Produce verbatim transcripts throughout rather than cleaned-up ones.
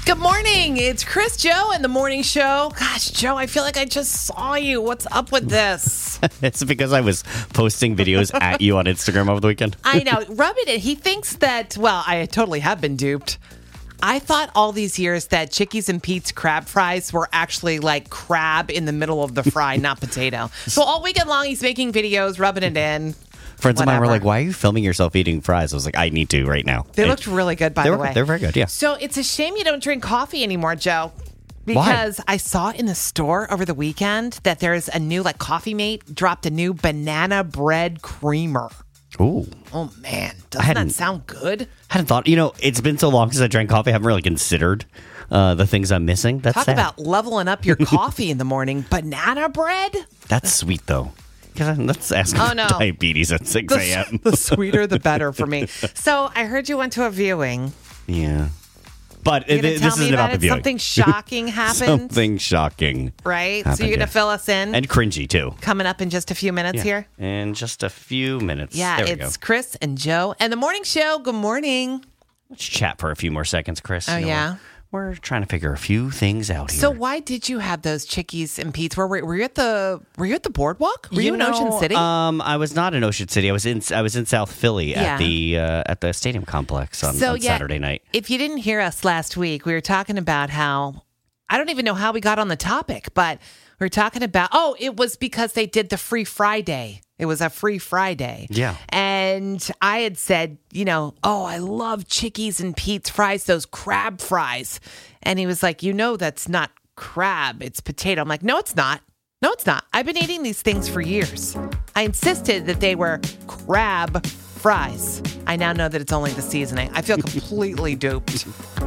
Good morning. It's Chris, Joe, and the morning show. Gosh, Joe, I feel like I just saw you. What's up with this? It's because I was posting videos at you on Instagram over the weekend. I know. Rub it in. He thinks that, well, I totally have been duped. I thought all these years that Chickies and Pete's crab fries were actually like crab in the middle of the fry, not potato. So all weekend long, he's making videos, rubbing it in. Friends Whatever. of mine were like, why are you filming yourself eating fries? I was like, I need to right now. They And looked really good, by they the were, way. They're very good, yeah. So it's a shame you don't drink coffee anymore, Joe. Because Why? I saw in the store over the weekend that there's a new, like, Coffee Mate dropped a new banana bread creamer. Ooh. Oh, man. Doesn't that sound good? I hadn't thought, you know, it's been so long since I drank coffee. I haven't really considered uh, the things I'm missing. That's Talk sad. about leveling up your coffee in the morning. Banana bread? That's sweet, though. Let's ask oh, no. diabetes at six a.m. The, the sweeter, the better for me. So I heard you went to a viewing. Yeah. But You're th- tell this me isn't about, about the it? viewing. Something shocking happened. Something shocking. Right? happened, so you're going to yeah. fill us in. And cringy, too. Coming up in just a few minutes yeah. here. In just a few minutes. Yeah, there we it's go. Chris and Joe. And the morning show, good morning. Let's chat for a few more seconds, Chris. Oh, You know, yeah? We're, we're trying to figure a few things out here. So why did you have those Chickies and Pete's? Were, were, were you at the Were you at the boardwalk? Were you, in know, Ocean City? Um, I was not in Ocean City. I was in I was in South Philly Yeah. at the uh, at the stadium complex on, so, on yeah, Saturday night. If you didn't hear us last week, we were talking about how I don't even know how we got on the topic, but we were talking about oh, it was because they did the Free Friday. It was a Free Friday. Yeah. And I had said, you know, oh, I love Chickies and Pete's fries, those crab fries. And he was like, you know, that's not crab, it's potato. I'm like, no, it's not. No, it's not. I've been eating these things for years. I insisted that they were crab fries. I now know that it's only the seasoning. I feel completely duped.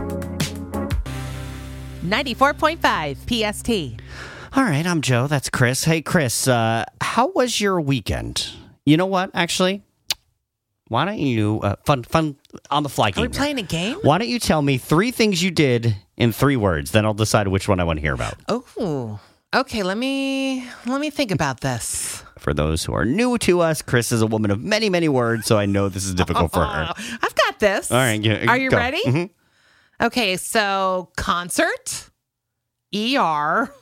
ninety-four point five P S T. All right, I'm Joe. That's Chris. Hey, Chris, uh, how was your weekend? You know what? Actually, why don't you uh, fun fun on the fly game? Are we playing a game? Why don't you tell me three things you did in three words? Then I'll decide which one I want to hear about. Oh, okay. Let me let me think about this. For those who are new to us, Chris is a woman of many, many words, so I know this is difficult for her. I've got this. All right, yeah, are you go. ready? Mm-hmm. Okay, so concert, E R,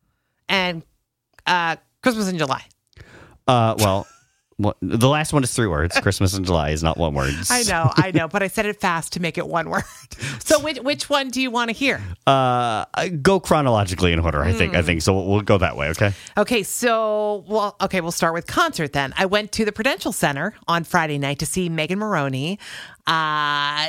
and uh, Christmas in July. Uh, well, what, the last one is three words. Christmas in July is not one word. I know, I know, but I said it fast to make it one word. So which which one do you want to hear? Uh, go chronologically in order. I think. I think so. We'll, we'll go that way. Okay. Okay, so well, okay, we'll start with concert then. I went to the Prudential Center on Friday night to see Megan Maroney. Uh,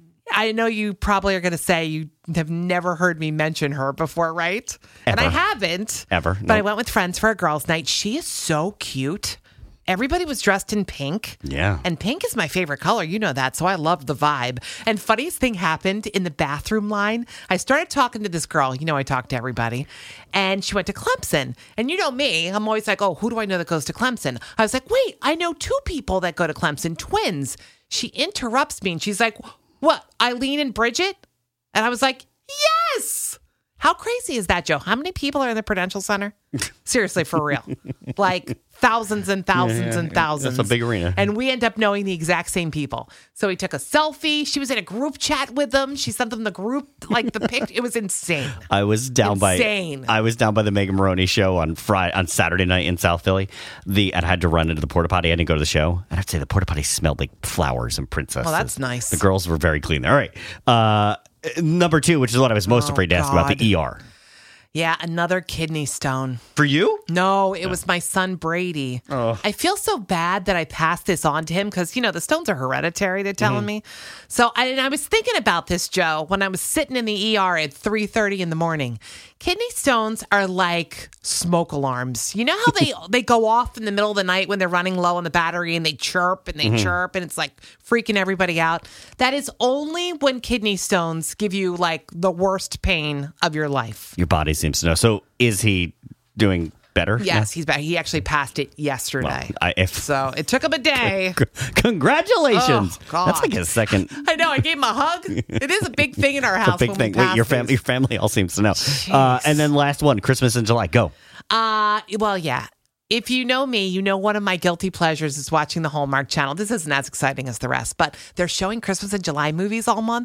I know you probably are going to say you have never heard me mention her before, right? Ever. And I haven't. Ever. But Nope. I went with friends for a girls' night. She is so cute. Everybody was dressed in pink. Yeah. And pink is my favorite color. You know that. So I loved the vibe. And funniest thing happened in the bathroom line. I started talking to this girl. You know, I talk to everybody. And she went to Clemson. And you know me, I'm always like, oh, who do I know that goes to Clemson? I was like, wait, I know two people that go to Clemson, twins. She interrupts me and she's like, what, Eileen and Bridget? And I was like, yes. How crazy is that, Joe? How many people are in the Prudential Center? Seriously, for real. Like thousands and thousands Yeah, yeah, and yeah. thousands. That's a big arena. And we end up knowing the exact same people. So we took a selfie. She was in a group chat with them. She sent them the group, like the picture. It was insane. I was down Insane. by I was down by the Megan Maroney show on Friday on Saturday night in South Philly. The and I had to run into the porta potty. I didn't go to the show. And I'd say the porta potty smelled like flowers and princesses. Well, that's nice. The girls were very clean there. All right. Uh, number two, which is what I was most Oh, afraid to ask about, God. the E R. Yeah, another kidney stone. For you? No, it was my son Brady. Oh. I feel so bad that I passed this on to him because, you know, the stones are hereditary, they're telling Mm-hmm. me. So I, and I was thinking about this, Joe, when I was sitting in the E R at three thirty in the morning. Kidney stones are like smoke alarms. You know how they, they go off in the middle of the night when they're running low on the battery and they chirp and they Mm-hmm. chirp and it's like freaking everybody out? That is only when kidney stones give you like the worst pain of your life. Your body seems to know. So is he doing better? Yes, he's back. He actually passed it yesterday. Well, I, if So it took him a day. Congratulations. Oh, God. That's like a second I know. I gave him a hug. It is a big thing in our house. big when thing. We Wait, pass your family these. your family all seems to know. Uh, and then last one, Christmas in July. Go. Uh, well, yeah. If you know me, you know one of my guilty pleasures is watching the Hallmark Channel. This isn't as exciting as the rest, but they're showing Christmas in July movies all month.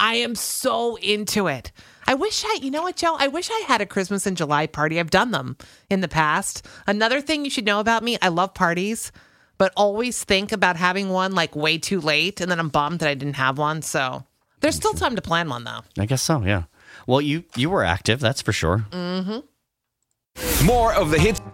I am so into it. I wish I, you know what, Joe? I wish I had a Christmas in July party. I've done them in the past. Another thing you should know about me, I love parties, but always think about having one like way too late. And then I'm bummed that I didn't have one. So there's still time to plan one, though. I guess so, yeah. Well, you, you were active, that's for sure. Mm-hmm. More of the hits.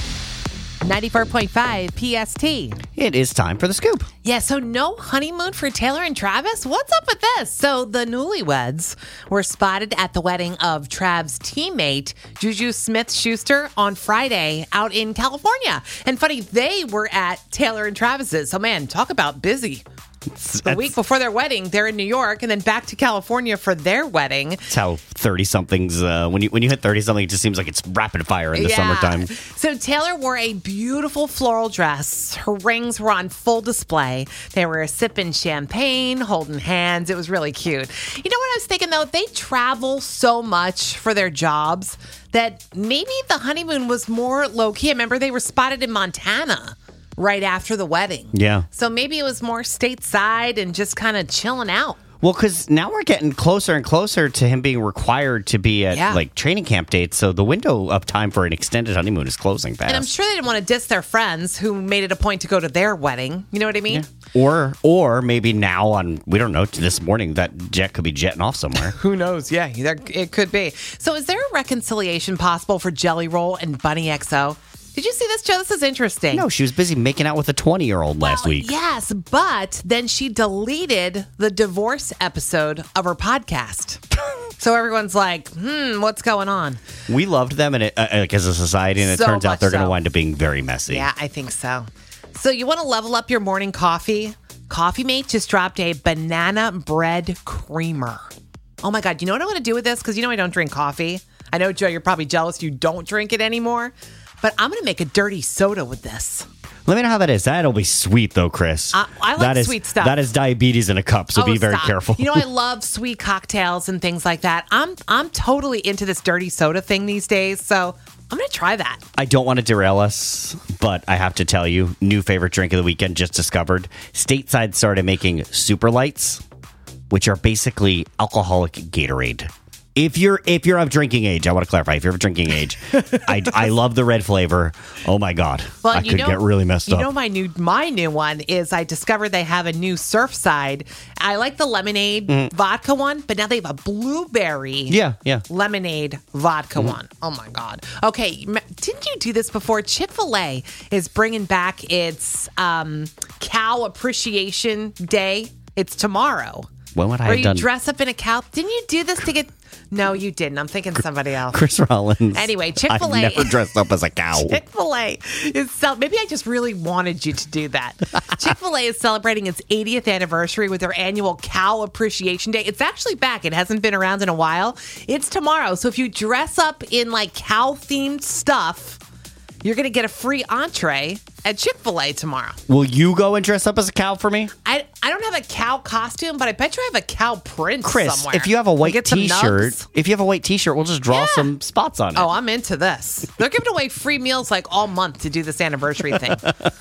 ninety-four point five P S T. It is time for the scoop. Yeah, so no honeymoon for Taylor and Travis? What's up with this? So the newlyweds were spotted at the wedding of Trav's teammate, Juju Smith-Schuster, on Friday out in California. And funny, they were at Taylor and Travis's. So man, talk about busy. The week before their wedding, they're in New York, and then back to California for their wedding. That's how thirty-somethings, uh, when you when you hit thirty-something, it just seems like it's rapid fire in the Yeah. summertime. So Taylor wore a beautiful floral dress. Her rings were on full display. They were sipping champagne, holding hands. It was really cute. You know what I was thinking, though? They travel so much for their jobs that maybe the honeymoon was more low-key. I remember they were spotted in Montana right after the wedding. Yeah. So maybe it was more stateside and just kind of chilling out. Well, because now we're getting closer and closer to him being required to be at Yeah. like training camp dates. So the window of time for an extended honeymoon is closing fast. And I'm sure they didn't want to diss their friends who made it a point to go to their wedding. You know what I mean? Or or maybe now on, we don't know, this morning that jet could be jetting off somewhere. Who knows? Yeah, there, it could be. So is there a reconciliation possible for Jelly Roll and Bunny X O? Did you see this, Joe? This is interesting. No, she was busy making out with a twenty-year-old last Well, week. Yes, but then she deleted the divorce episode of her podcast. So everyone's like, hmm, what's going on? We loved them and it, uh, like as a society, and it So turns out much they're going to so. wind up being very messy. Yeah, I think so. So you want to level up your morning coffee? Coffee Mate just dropped a banana bread creamer. Oh my God, you know what I want to do with this? Because you know I don't drink coffee. I know, Joe, you're probably jealous you don't drink it anymore. But I'm going to make a dirty soda with this. Let me know how that is. That'll be sweet, though, Chris. Uh, I like That is- sweet stuff. That is diabetes in a cup, so Oh, be very stop. careful. You know, I love sweet cocktails and things like that. I'm I'm totally into this dirty soda thing these days, so I'm going to try that. I don't want to derail us, but I have to tell you, new favorite drink of the weekend just discovered. Stateside started making Super Lights, which are basically alcoholic Gatorade. If you're if you're of drinking age, I want to clarify. If you're of drinking age, I, I love the red flavor. Oh my God, Well, I you could know, get really messed you up. know, my new my new one is I discovered they have a new Surfside. I like the lemonade vodka one, but now they have a blueberry Mm-hmm. yeah, yeah. lemonade vodka Mm-hmm. one. Oh my God. Okay, m- didn't you do this before? Chick-fil-A is bringing back its um, cow appreciation day. It's tomorrow. When would I Where have you done? dress up in a cow. Didn't you do this to get? No, you didn't. I'm thinking somebody else. Chris Rollins. Anyway, Chick-fil-A- I've never dressed up as a cow. Chick-fil-A is cel- maybe I just really wanted you to do that. Chick-fil-A is celebrating its eightieth anniversary with their annual Cow Appreciation Day. It's actually back. It hasn't been around in a while. It's tomorrow. So if you dress up in like cow-themed stuff, you're going to get a free entree at Chick-fil-A tomorrow. Will you go and dress up as a cow for me? I, I don't have a cow costume, but I bet you I have a cow print Chris, somewhere. if you have a white Get some t-shirt, nugs. if you have a white t-shirt, we'll just draw Yeah. some spots on it. Oh, I'm into this. They're giving away free meals like all month to do this anniversary thing.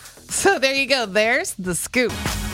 So there you go. There's the scoop.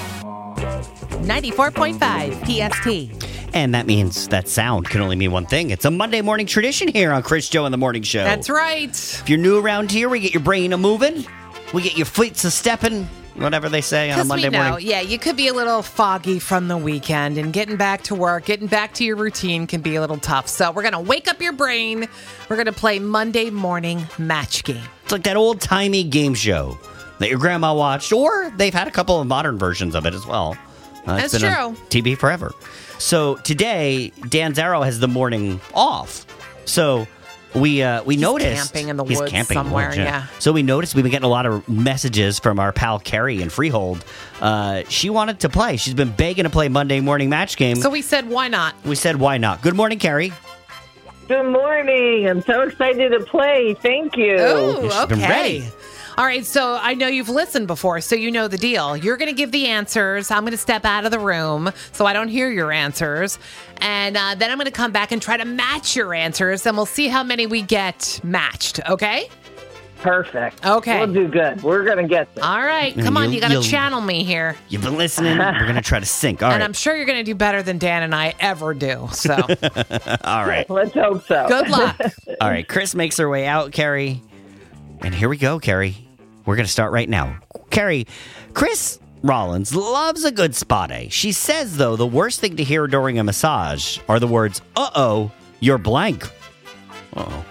ninety-four point five P S T. And that means that sound can only mean one thing. It's a Monday morning tradition here on Chris Joe and the Morning Show. That's right. If you're new around here, we get your brain a moving. We get your feet a stepping, whatever they say on a Because Monday we know, morning. yeah, you could be a little foggy from the weekend, and getting back to work, getting back to your routine can be a little tough. So we're going to wake up your brain. We're going to play Monday morning match game. It's like that old-timey game show that your grandma watched, or they've had a couple of modern versions of it as well. Uh, it's That's been on true. T V forever. So today, Dan Zarrow has the morning off. So we uh, we He's noticed camping in the he's woods camping in the somewhere, woods, yeah. So we noticed we've been getting a lot of messages from our pal Carrie in Freehold. Uh, she wanted to play. She's been begging to play Monday morning match game. So we said, why not? we said, why not? Good morning, Carrie. Good morning. I'm so excited to play. Thank you. Oh, She's been okay. ready. All right, so I know you've listened before, so you know the deal. You're going to give the answers. I'm going to step out of the room so I don't hear your answers. And uh, then I'm going to come back and try to match your answers, and we'll see how many we get matched, okay? Perfect. Okay. We'll do good. We're going to get this. All right, come on, You- you got to you'll- channel me here. You've been listening. We're going to try to sync. All And right. I'm sure you're going to do better than Dan and I ever do. So, All right. Let's hope so. good luck. All right. Chris makes her way out, Carrie. And here we go, Carrie. We're going to start right now. Carrie, Chris Rollins loves a good spa day. She says, though, the worst thing to hear during a massage are the words, uh-oh, you're blank. Uh-oh.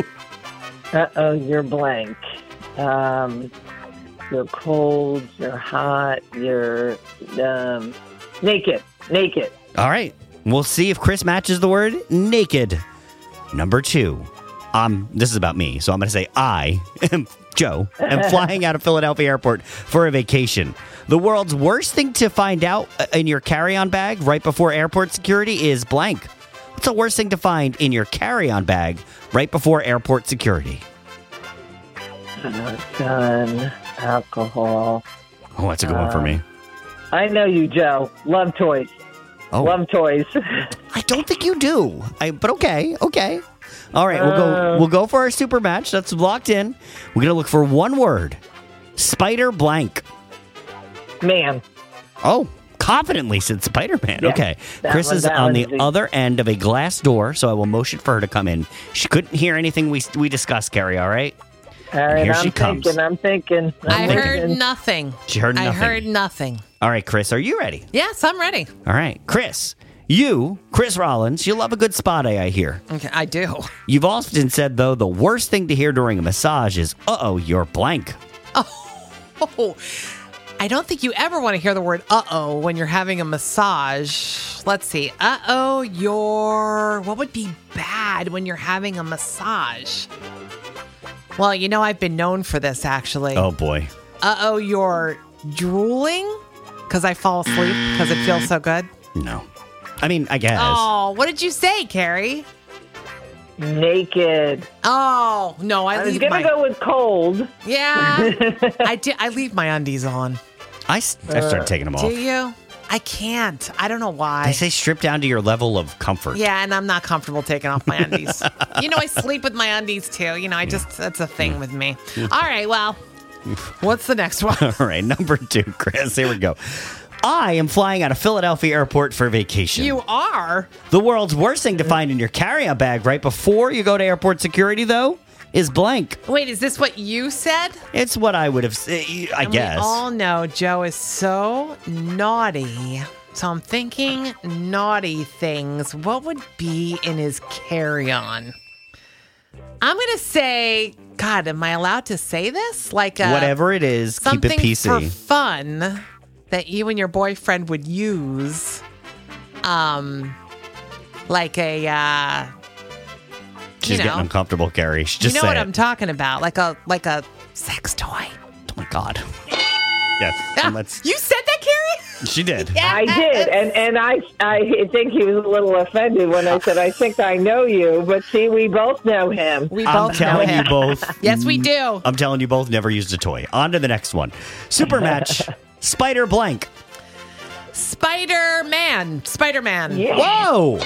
Uh-oh, you're blank. Um, you're cold, you're hot, you're um, naked, naked. All right. We'll see if Chris matches the word naked. Number two. Um, this is about me, so I'm going to say I am Joe. am flying out of Philadelphia Airport for a vacation. The world's worst thing to find out in your carry-on bag right before airport security is blank. What's the worst thing to find in your carry-on bag right before airport security? Uh, gun, alcohol. Oh, that's a good one for me. I know you, Joe. Love toys. Oh, Love toys. I don't think you do. I, but okay, okay. All right, we'll go. Uh. We'll go for our super match. That's locked in. We're gonna look for one word. Spider blank. Man. Oh, confidently said Spider-Man. Yeah, Okay, that Chris one- is that on the one's easy. other end of a glass door, so I will motion for her to come in. She couldn't hear anything we we discussed, Carrie. All right. All right, here I'm she comes. thinking, I'm thinking. I'm I thinking. heard thinking. nothing. She heard I nothing. heard nothing. All right, Chris, are you ready? Yes, I'm ready. All right, Chris. You, Chris Rollins, you love a good spa day, I hear. Okay, I do. You've often said, though, the worst thing to hear during a massage is, uh-oh, you're blank. Oh, I don't think you ever want to hear the word uh-oh when you're having a massage. Let's see. Uh-oh, you're... What would be bad when you're having a massage? Well, you know, I've been known for this, actually. Oh, boy. Uh-oh, you're drooling? Because I fall asleep because it feels so good? No. I mean, I guess. Oh, what did you say, Carrie? Naked. Oh, no, I, I was leave going to my... go with cold. Yeah, I, di- I leave my undies on. I, s- I started taking them Do off. you? I can't. I don't know why. They say strip down to your level of comfort. Yeah, and I'm not comfortable taking off my undies. You know, I sleep with my undies too. You know, I just, that's a thing with me. All right, well, what's the next one? All right, number two, Chris. Here we go. I am flying out of Philadelphia Airport for vacation. You are? The world's worst thing to find in your carry-on bag right before you go to airport security, though, is blank. Wait, is this what you said? It's what I would have said, I And guess. We all know Joe is so naughty. So I'm thinking naughty things. What would be in his carry-on? I'm going to say, God, am I allowed to say this? Like a, Whatever it is, keep something it P C. for fun that you and your boyfriend would use. Um, like a, uh, She's you know. getting uncomfortable, Carrie. She just you know say what it. I'm talking about? Like a, like a sex toy. Oh, my God. Yes. Ah, and let's- you said that, Carrie? she did. Yeah. I did, and and I I think he was a little offended when I said I think I know you, but see, we both know him. We I'm both telling know you him. both. Yes, we do. I'm telling you both never used a toy. On to the next one. Super match. Spider blank. Spider-Man. Spider-Man. Yeah. Whoa.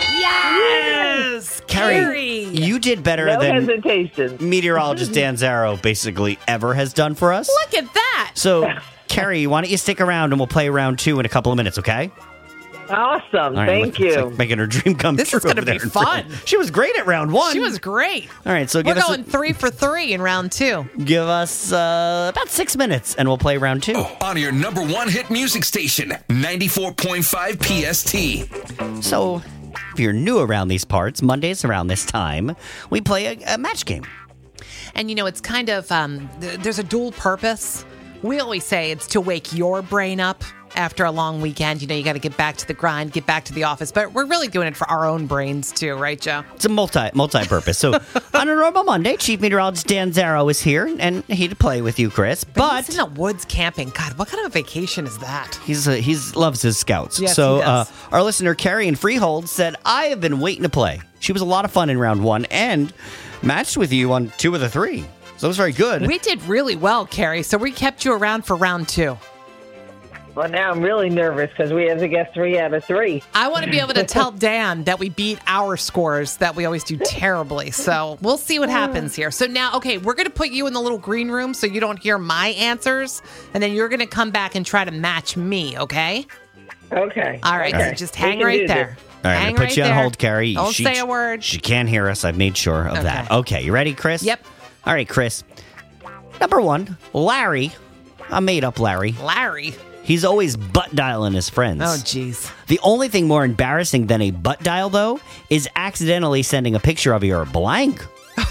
Yes. Carrie, Carrie. you did better No than hesitation. meteorologist Dan Zarrow basically ever has done for us. Look at that. So, Carrie, why don't you stick around and we'll play round two in a couple of minutes, okay? Awesome. All right, Thank look, it's you. like making her dream come This true. is gonna over be there. fun. She was great at round one. She was great. All right, so We're give us going three for three in round two. give us uh, about six minutes, and we'll play round two. On your number one hit music station, ninety-four point five P S T. So, if you're new around these parts, Mondays around this time, we play a, a match game. And you know, it's kind of, um, th- there's a dual purpose. We always say it's to wake your brain up after a long weekend. You know, you got to get back to the grind, get back to the office. But we're really doing it for our own brains too, right, Joe? It's a multi multi purpose. So, on a normal Monday, Chief Meteorologist Dan Zarrow is here, and he'd play with you, Chris. But He's in the woods camping. God, what kind of vacation is that? He's uh, he's loves his scouts. Yes, so he does. Uh, our listener Carrie in Freehold said, "I have been waiting to play. She was a lot of fun in round one and matched with you on two of the three. So it was very good." We did really well, Carrie. So we kept you around for round two. Well, now I'm really nervous because we have to get three out of three. I want to be able to tell Dan that we beat our scores, that we always do terribly. So we'll see what happens here. So now, okay, we're going to put you in the little green room so you don't hear my answers. And then you're going to come back and try to match me, okay? Okay. All right, okay. so just We hang can right do there. this. All right, hang I'm going to put right you on there. hold, Carrie. Don't she, say a word. She can't hear us. I've made sure of Okay. that. Okay, you ready, Chris? Yep. All right, Chris. Number one, Larry. I made up Larry. Larry. He's always butt dialing his friends. Oh, jeez. The only thing more embarrassing than a butt dial, though, is accidentally sending a picture of your blank.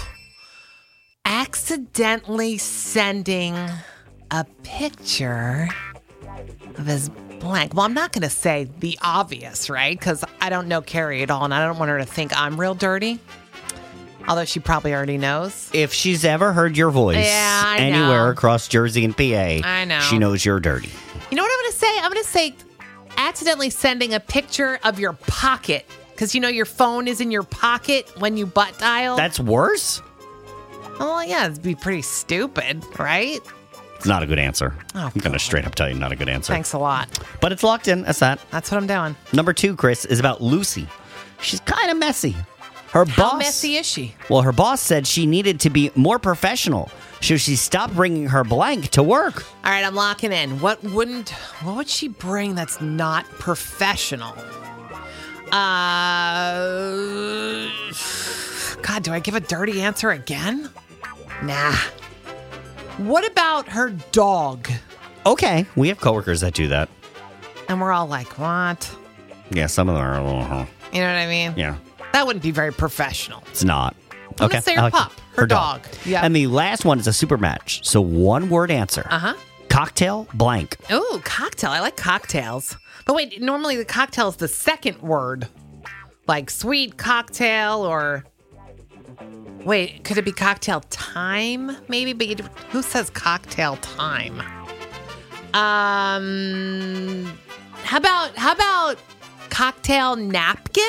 Accidentally sending a picture of his blank. Well, I'm not going to say the obvious, right? Because I don't know Carrie at all, and I don't want her to think I'm real dirty. Although she probably already knows. If she's ever heard your voice Yeah, I anywhere know. across Jersey and P A, I know. she knows you're dirty. You know what I'm going to say? I'm going to say accidentally sending a picture of your pocket. Because, you know, your phone is in your pocket when you butt dial. That's worse? Oh, well, yeah, it'd be pretty stupid, right? It's not a good answer. Oh, I'm going to God. straight up tell you not a good answer. Thanks a lot. But it's locked in. That's that. That's what I'm doing. Number two, Chris, is about Lucy. She's kind of messy. Her How boss, messy is she? Well, her boss said she needed to be more professional, so she stopped bringing her blank to work. All right, I'm locking in. What wouldn't, what would she bring that's not professional? Uh, God, do I give a dirty answer again? Nah. What about her dog? Okay, we have coworkers that do that. And we're all like, what? Yeah, some of them are a little, huh? You know what I mean? Yeah, That wouldn't be very professional. it's not. I'm Okay, gonna say I her like pup, it. her dog. Yeah. And the last one is a super match. So one word answer. Uh-huh. Cocktail blank. Ooh, cocktail. I like cocktails. But wait, normally the cocktail is the second word. Like sweet cocktail or... Wait, could it be cocktail time? Maybe, but you, who says cocktail time? Um, how about how about cocktail napkin?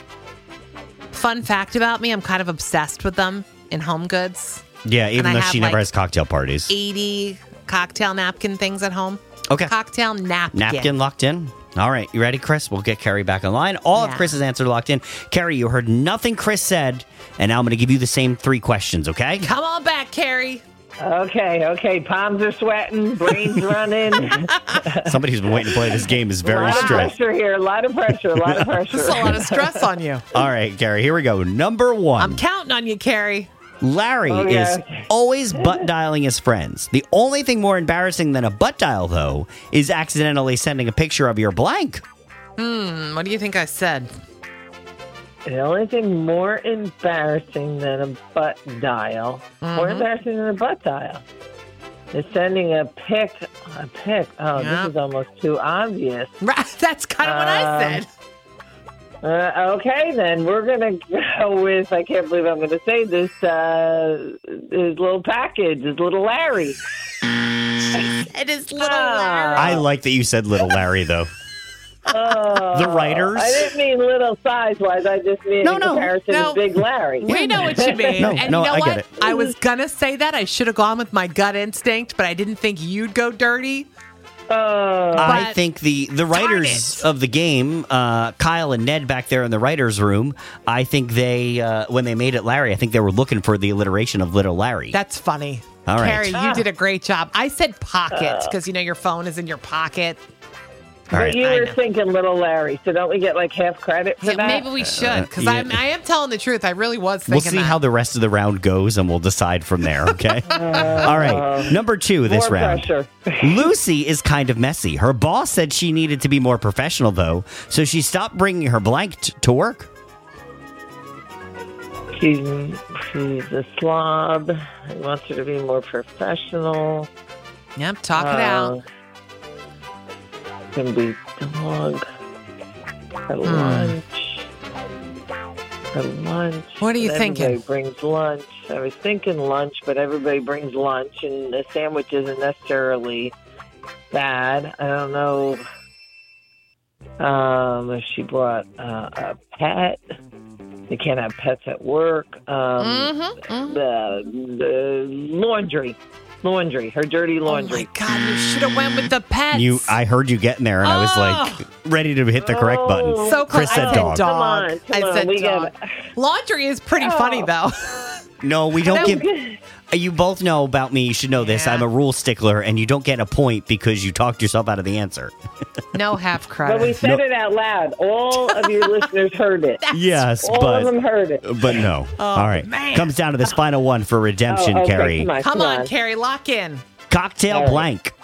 Fun fact about me, I'm kind of obsessed with them in Home Goods. Yeah, even I though have, she never like, has cocktail parties. eighty cocktail napkin things at home. Okay. Cocktail napkin. Napkin locked in. All right, you ready, Chris? We'll get Carrie back online. All of Yeah. Chris's answers locked in. Carrie, you heard nothing Chris said, and now I'm going to give you the same three questions, okay? Come on back, Carrie. Okay, okay. Palms are sweating, brains running. Somebody who's been waiting to play this game is a very lot of stressed. pressure here. A lot of pressure. A lot of pressure. There's a lot of stress on you. All right, Carrie, here we go. Number one. I'm counting on you, Carrie. Larry Oh, is yeah. always butt dialing his friends. The only thing more embarrassing than a butt dial, though, is accidentally sending a picture of your blank. Hmm, what do you think I said? The only thing more embarrassing than a butt dial, more embarrassing than a butt dial, is sending a pic. A pic. Oh, Yeah. this is almost too obvious. Right, that's kind of what I Um, said. Uh, okay, then we're gonna go with. I can't believe I'm gonna say this. Uh, his little package, his little Larry. It is little Ah. Larry. I like that you said little Larry, though. Oh, The writers? I didn't mean little size wise. I just mean No, in no, comparison no. to Big Larry. We know what you mean. No, and no, you know I what? get it. I was gonna say that. I should have gone with my gut instinct, but I didn't think you'd go dirty. Oh, I But- think the, the Darn writers it. of the game, uh, Kyle and Ned back there in the writers' room, I think they, uh, when they made it Larry, I think they were looking for the alliteration of Little Larry. That's funny. All right. Carrie, you did a great job. I said pockets because you know your phone is in your pocket. All but right. you I were know. thinking little Larry, so don't we get like half credit for Yeah, that? maybe we should because yeah. I'm I am telling the truth. I really was We'll thinking see that. how the rest of the round goes, and we'll decide from there, okay? All right. Number two this More round. pressure. Lucy is kind of messy. Her boss said she needed to be more professional, though, so she stopped bringing her blank t- to work. She's, she's a slob. He wants her to be more professional. Yep, talk it Uh, out. Can be dog. At Hmm. lunch. At lunch. What are you And thinking? Everybody brings lunch. I was thinking lunch, but everybody brings lunch, and the sandwich isn't necessarily bad. I don't know um, if she brought uh, a pet. They can't have pets at work. Um, Mm-hmm, The, the laundry. Laundry. Her dirty Oh laundry. my God, you should have went with the pets. You, I heard you getting there, and I was like ready to hit the correct button. Oh. so close. Chris said I dog. Said dog. Come on, come I on, said we dog. gotta- Laundry is pretty funny though. No, we don't Oh, give. good. You both know about me. You should know this. Yeah. I'm a rule stickler, and you don't get a point because you talked yourself out of the answer. No half credit. But we said No. it out loud. All of your listeners heard it. Yes, All but of them heard it. but no. All right, man. comes down to this final one for redemption, Oh, okay, Carrie. Come on, Come come on, Carrie, lock in. Cocktail All right. blank.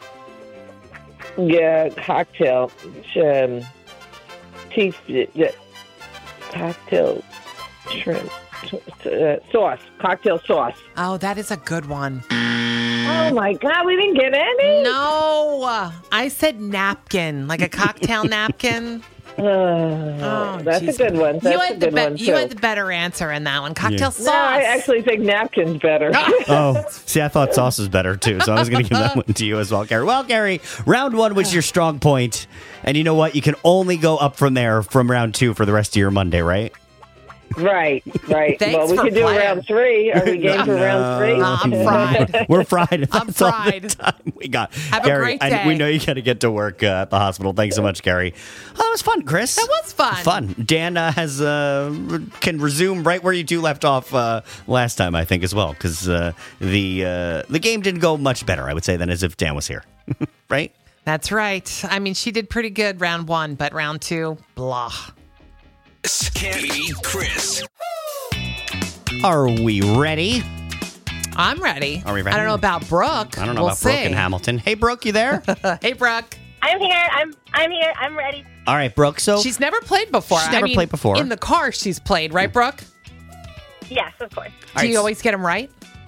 Yeah, cocktail. Um, teeth, yeah, cocktail shrimp. Uh, sauce. Cocktail sauce. Oh, that is a good one. Oh, my God. We didn't get any? No, I said napkin, like a cocktail napkin. Uh, Oh, that's geez. a good one. That's you a had the good be- one, you too. had the better answer in that one. Cocktail Yeah. sauce. No, I actually think napkin's better. Oh, see, I thought sauce was better too, so I was going to give that one to you as well, Gary. Well, Gary, round one was your strong point, and you know what? You can only go up from there from round two for the rest of your Monday, right? Right, right. Thanks well, we for could do playing. round three. Are we game for round three? No, I'm fried. We're fried. I'm That's all the fried. time we got. Have a Gary, great I- day. we know you got to get to work uh, at the hospital. Thanks so much, Gary. Oh, that was fun, Chris. That was fun. Fun. Dan uh, has uh, can resume right where you two left off uh, last time, I think, as well, because uh, the uh, the game didn't go much better, I would say, than as if Dan was here, right? That's right. I mean, she did pretty good round one, but round two, blah. Can't beat Chris. Are we ready? I'm ready. Are we ready? I don't know about Brooke. I don't know we'll about Brooke see. and Hamilton. Hey, Brooke, you there? Hey, Brooke. I'm here. I'm I'm here. I'm ready. All right, Brooke. So She's never played before. She's I never mean, played before. In the car, she's played, right, Brooke? Yes, of course. All Do right, you always get them right?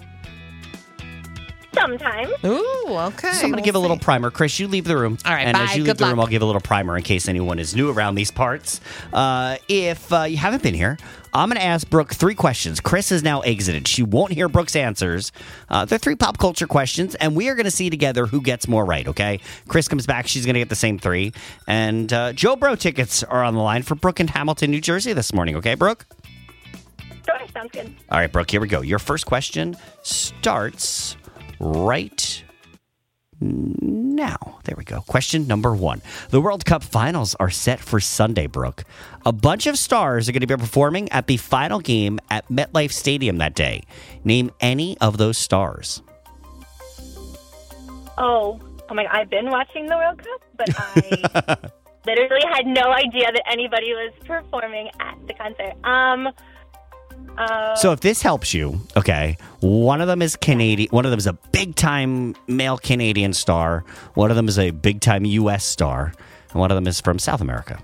Sometimes. Ooh, okay. So I'm going to we'll give a little see. primer. Chris, you leave the room. All right, And bye. as you leave Good the room, luck. I'll give a little primer in case anyone is new around these parts. Uh, if uh, you haven't been here, I'm going to ask Brooke three questions. Chris has now exited. She won't hear Brooke's answers. Uh, they're three pop culture questions, and we are going to see together who gets more right, okay? Chris comes back. She's going to get the same three. And uh, Joe Bro tickets are on the line for Brooke in Hamilton, New Jersey this morning, okay, Brooke? Sure, sounds good. All right, Brooke, here we go. Your first question starts right now. There we go. Question number one. The World Cup finals are set for Sunday, Brooke. A bunch of stars are going to be performing at the final game at MetLife Stadium that day. Name any of those stars. Oh, oh my! I've been watching the World Cup, but I literally had no idea that anybody was performing at the concert. Um. Uh, So if this helps you, okay, one of them is Canadian. One of them is a big-time male Canadian star. One of them is a big-time U S star. And one of them is from South America.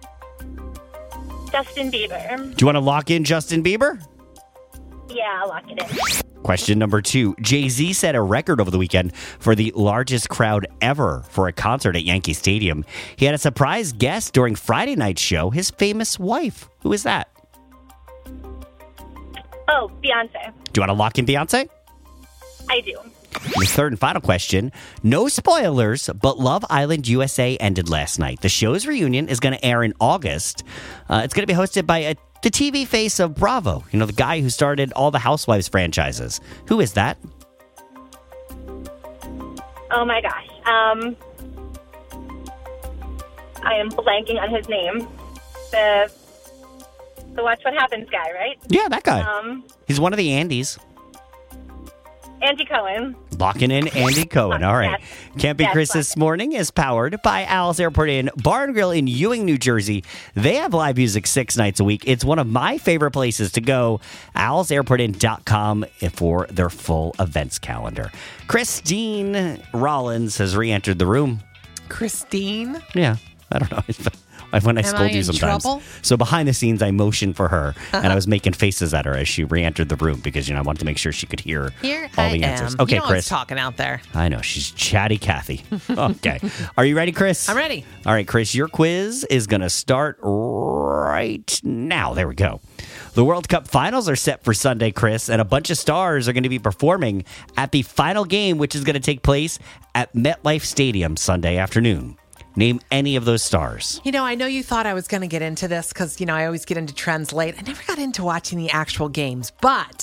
Justin Bieber. Do you want to lock in Justin Bieber? Yeah, I'll lock it in. Question number two. Jay-Z set a record over the weekend for the largest crowd ever for a concert at Yankee Stadium. He had a surprise guest during Friday night's show, his famous wife. Who is that? Oh, Beyonce. Do you want to lock in Beyonce? I do. The third and final question. No spoilers, but Love Island U S A ended last night. The show's reunion is going to air in August. Uh, it's going to be hosted by a, the T V face of Bravo. You know, the guy who started all the Housewives franchises. Who is that? Oh my gosh. Um. I am blanking on his name. The the Watch What Happens guy, right? Yeah, that guy. Um. He's one of the Andys. Andy Cohen. Locking in Andy Cohen. All right. Yes. Can't Be Yes, Chris lock this morning is powered by Al's Airport Inn Bar and Grill in Ewing, New Jersey. They have live music six nights a week. It's one of my favorite places to go. Al's Airport Inn dot com for their full events calendar. Christine Rollins has re-entered the room. Christine. Yeah, I don't know. When I Am scold I you in sometimes. trouble? So behind the scenes, I motioned for her, and I was making faces at her as she re-entered the room because, you know, I wanted to make sure she could hear Here all I the answers. am. Okay, you know Chris. what's talking out there. I know. She's chatty Kathy. Okay. Are you ready, Chris? I'm ready. All right, Chris, your quiz is going to start right now. There we go. The World Cup finals are set for Sunday, Chris, and a bunch of stars are going to be performing at the final game, which is going to take place at MetLife Stadium Sunday afternoon. Name any of those stars. You know, I know you thought I was going to get into this because, you know, I always get into trends late. I never got into watching the actual games, but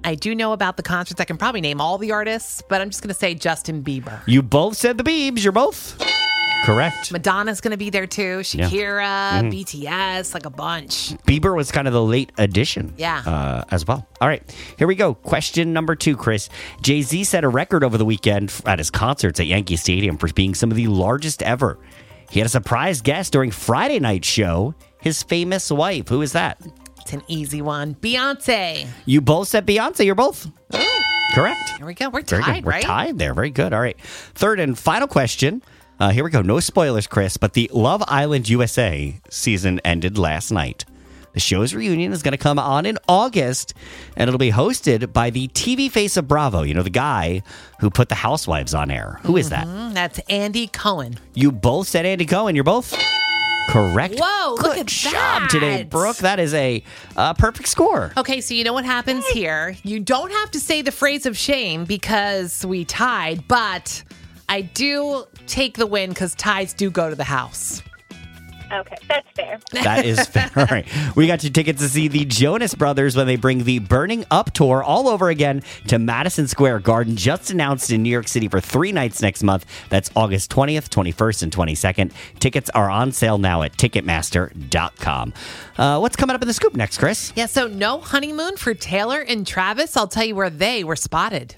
I do know about the concerts. I can probably name all the artists, but I'm just going to say Justin Bieber. You both said the Biebs. You're both correct. Madonna's going to be there too. Shakira, Yeah. Mm-hmm. B T S, like a bunch. Bieber was kind of the late addition. Yeah. Uh, as well. All right. Here we go. Question number two, Chris. Jay-Z set a record over the weekend at his concerts at Yankee Stadium for being some of the largest ever. He had a surprise guest during Friday night's show, his famous wife. Who is that? It's an easy one. Beyonce. You both said Beyonce. You're both correct. Here we go. We're Very tied, good. We're right? tied there. Very good. All right. Third and final question. Uh, here we go. No spoilers, Chris, but the Love Island U S A season ended last night. The show's reunion is going to come on in August, and it'll be hosted by the T V face of Bravo. You know, the guy who put the Housewives on air. Who is that? Mm, that's Andy Cohen. You both said Andy Cohen. You're both correct. Whoa, Good look at job that. today, Brooke. That is a uh, perfect score. Okay, so you know what happens here? You don't have to say the phrase of shame because we tied, but I do take the win because ties do go to the house. Okay, that's fair. That is fair. All right. We got you tickets to see the Jonas Brothers when they bring the Burning Up tour all over again to Madison Square Garden, just announced in New York City for three nights next month. That's August twentieth, twenty-first, and twenty-second. Tickets are on sale now at Ticketmaster dot com. Uh, what's coming up in the scoop next, Chris? Yeah, so no honeymoon for Taylor and Travis. I'll tell you where they were spotted.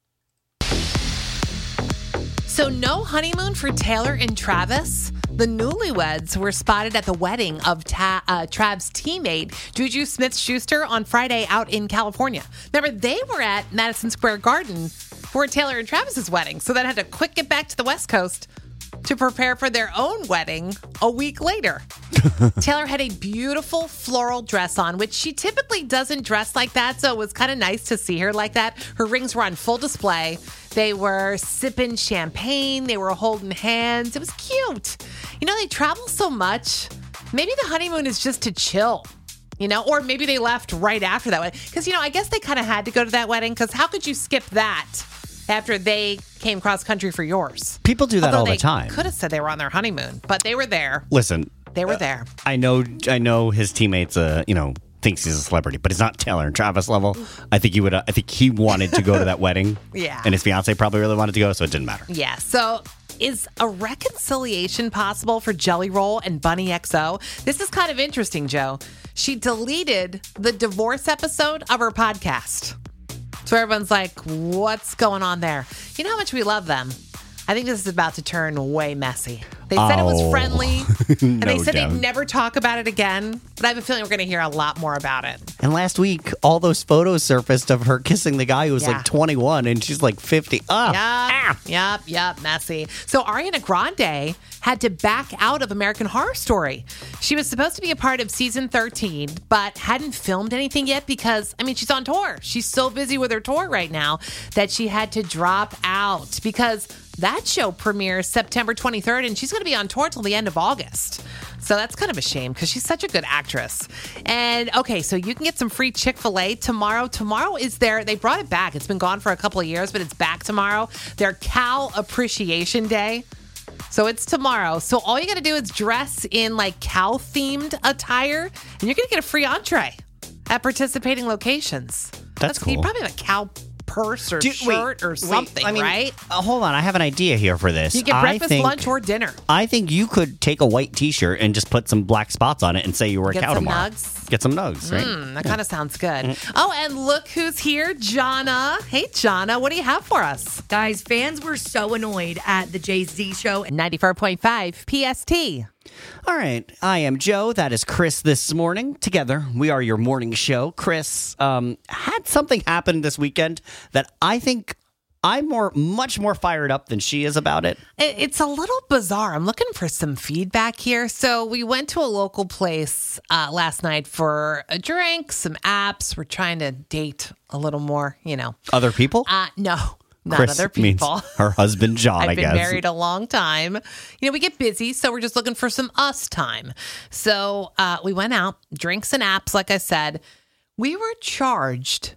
So no honeymoon for Taylor and Travis. The newlyweds were spotted at the wedding of Ta- uh, Trav's teammate, Juju Smith-Schuster, on Friday out in California. Remember, they were at Madison Square Garden for Taylor and Travis's wedding, so they had to quick get back to the West Coast to prepare for their own wedding a week later. Taylor had a beautiful floral dress on, which she typically doesn't dress like that, so it was kind of nice to see her like that. Her rings were on full display. They were sipping champagne. They were holding hands. It was cute. You know, they travel so much. Maybe the honeymoon is just to chill, you know, or maybe they left right after that wedding. Because, you know, I guess they kind of had to go to that wedding because how could you skip that after they came cross country for yours? People do that Although all the they time. Could have said they were on their honeymoon, but they were there. Listen, They were there. I know, I know his teammates, uh, you know, thinks he's a celebrity, but he's not Taylor and Travis level. I think he would. Uh, I think he wanted to go to that wedding. Yeah. And his fiance probably really wanted to go, so it didn't matter. Yeah. So is a reconciliation possible for Jelly Roll and Bunny X O? This is kind of interesting, Joe. She deleted the divorce episode of her podcast. So everyone's like, what's going on there? You know how much we love them. I think this is about to turn way messy. They said it was Oh. friendly, and they No said doubt. they'd never talk about it again. But I have a feeling we're going to hear a lot more about it. And last week, all those photos surfaced of her kissing the guy who was Yeah. like twenty-one, and she's like fifty. Ah, Yep, yep, yep, messy. So Ariana Grande had to back out of American Horror Story. She was supposed to be a part of season thirteen, but hadn't filmed anything yet because, I mean, she's on tour. She's so busy with her tour right now that she had to drop out because that show premieres September twenty-third, and she's going to be on tour till the end of August. So that's kind of a shame because she's such a good actress. And okay, so you can get some free Chick-fil-A tomorrow. Tomorrow is their, they brought it back. It's been gone for a couple of years, but it's back tomorrow. Their Cow Appreciation Day. So it's tomorrow. So all you got to do is dress in like cow themed attire, and you're going to get a free entree at participating locations. That's You cool. probably have a cow purse or Dude, shirt wait, or wait, something, I mean, right? uh, hold on, I have an idea here for this. You get I breakfast, think- lunch, or dinner. I think you could take a white T-shirt and just put some black spots on it and say you were a Get cow some tomorrow. nugs? Get some nugs, right? Mm, that kind of sounds good. Mm-hmm. Oh, and look who's here, Jonna. Hey, Jonna, what do you have for us? Guys, fans were so annoyed at the Jay-Z show. ninety-four point five P S T. All right, I am Joe. That is Chris this morning. Together, we are your morning show. Chris um, had something happen this weekend that I think I'm more, much more fired up than she is about it. It- It's a little bizarre. I'm looking for some feedback here. So we went to a local place uh, last night for a drink, some apps. We're trying to date a little more, you know. Other people? Uh, no, not Chris other means people. her husband, John, I've I been guess. married a long time. You know, we get busy, so we're just looking for some us time. So uh, we went out, drinks and apps, like I said. We were charged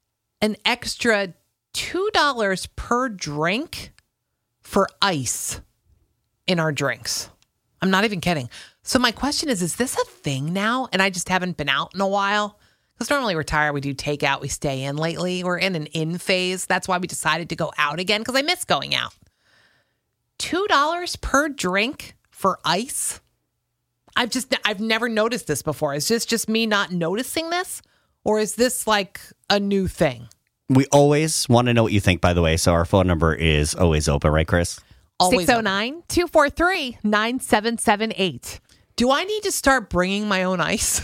an extra two dollars per drink for ice in our drinks. I'm not even kidding. So my question is, is this a thing now? And I just haven't been out in a while? Because normally we're tired, we do takeout, we stay in. Lately, we're in an in phase. That's why we decided to go out again, because I miss going out. two dollars per drink for ice? I've just, I've never noticed this before. Is this just me not noticing this? Or is this like a new thing? We always want to know what you think, by the way. So our phone number is always open, right, Chris? six oh nine, two four three, nine seven seven eight. Do I need to start bringing my own ice?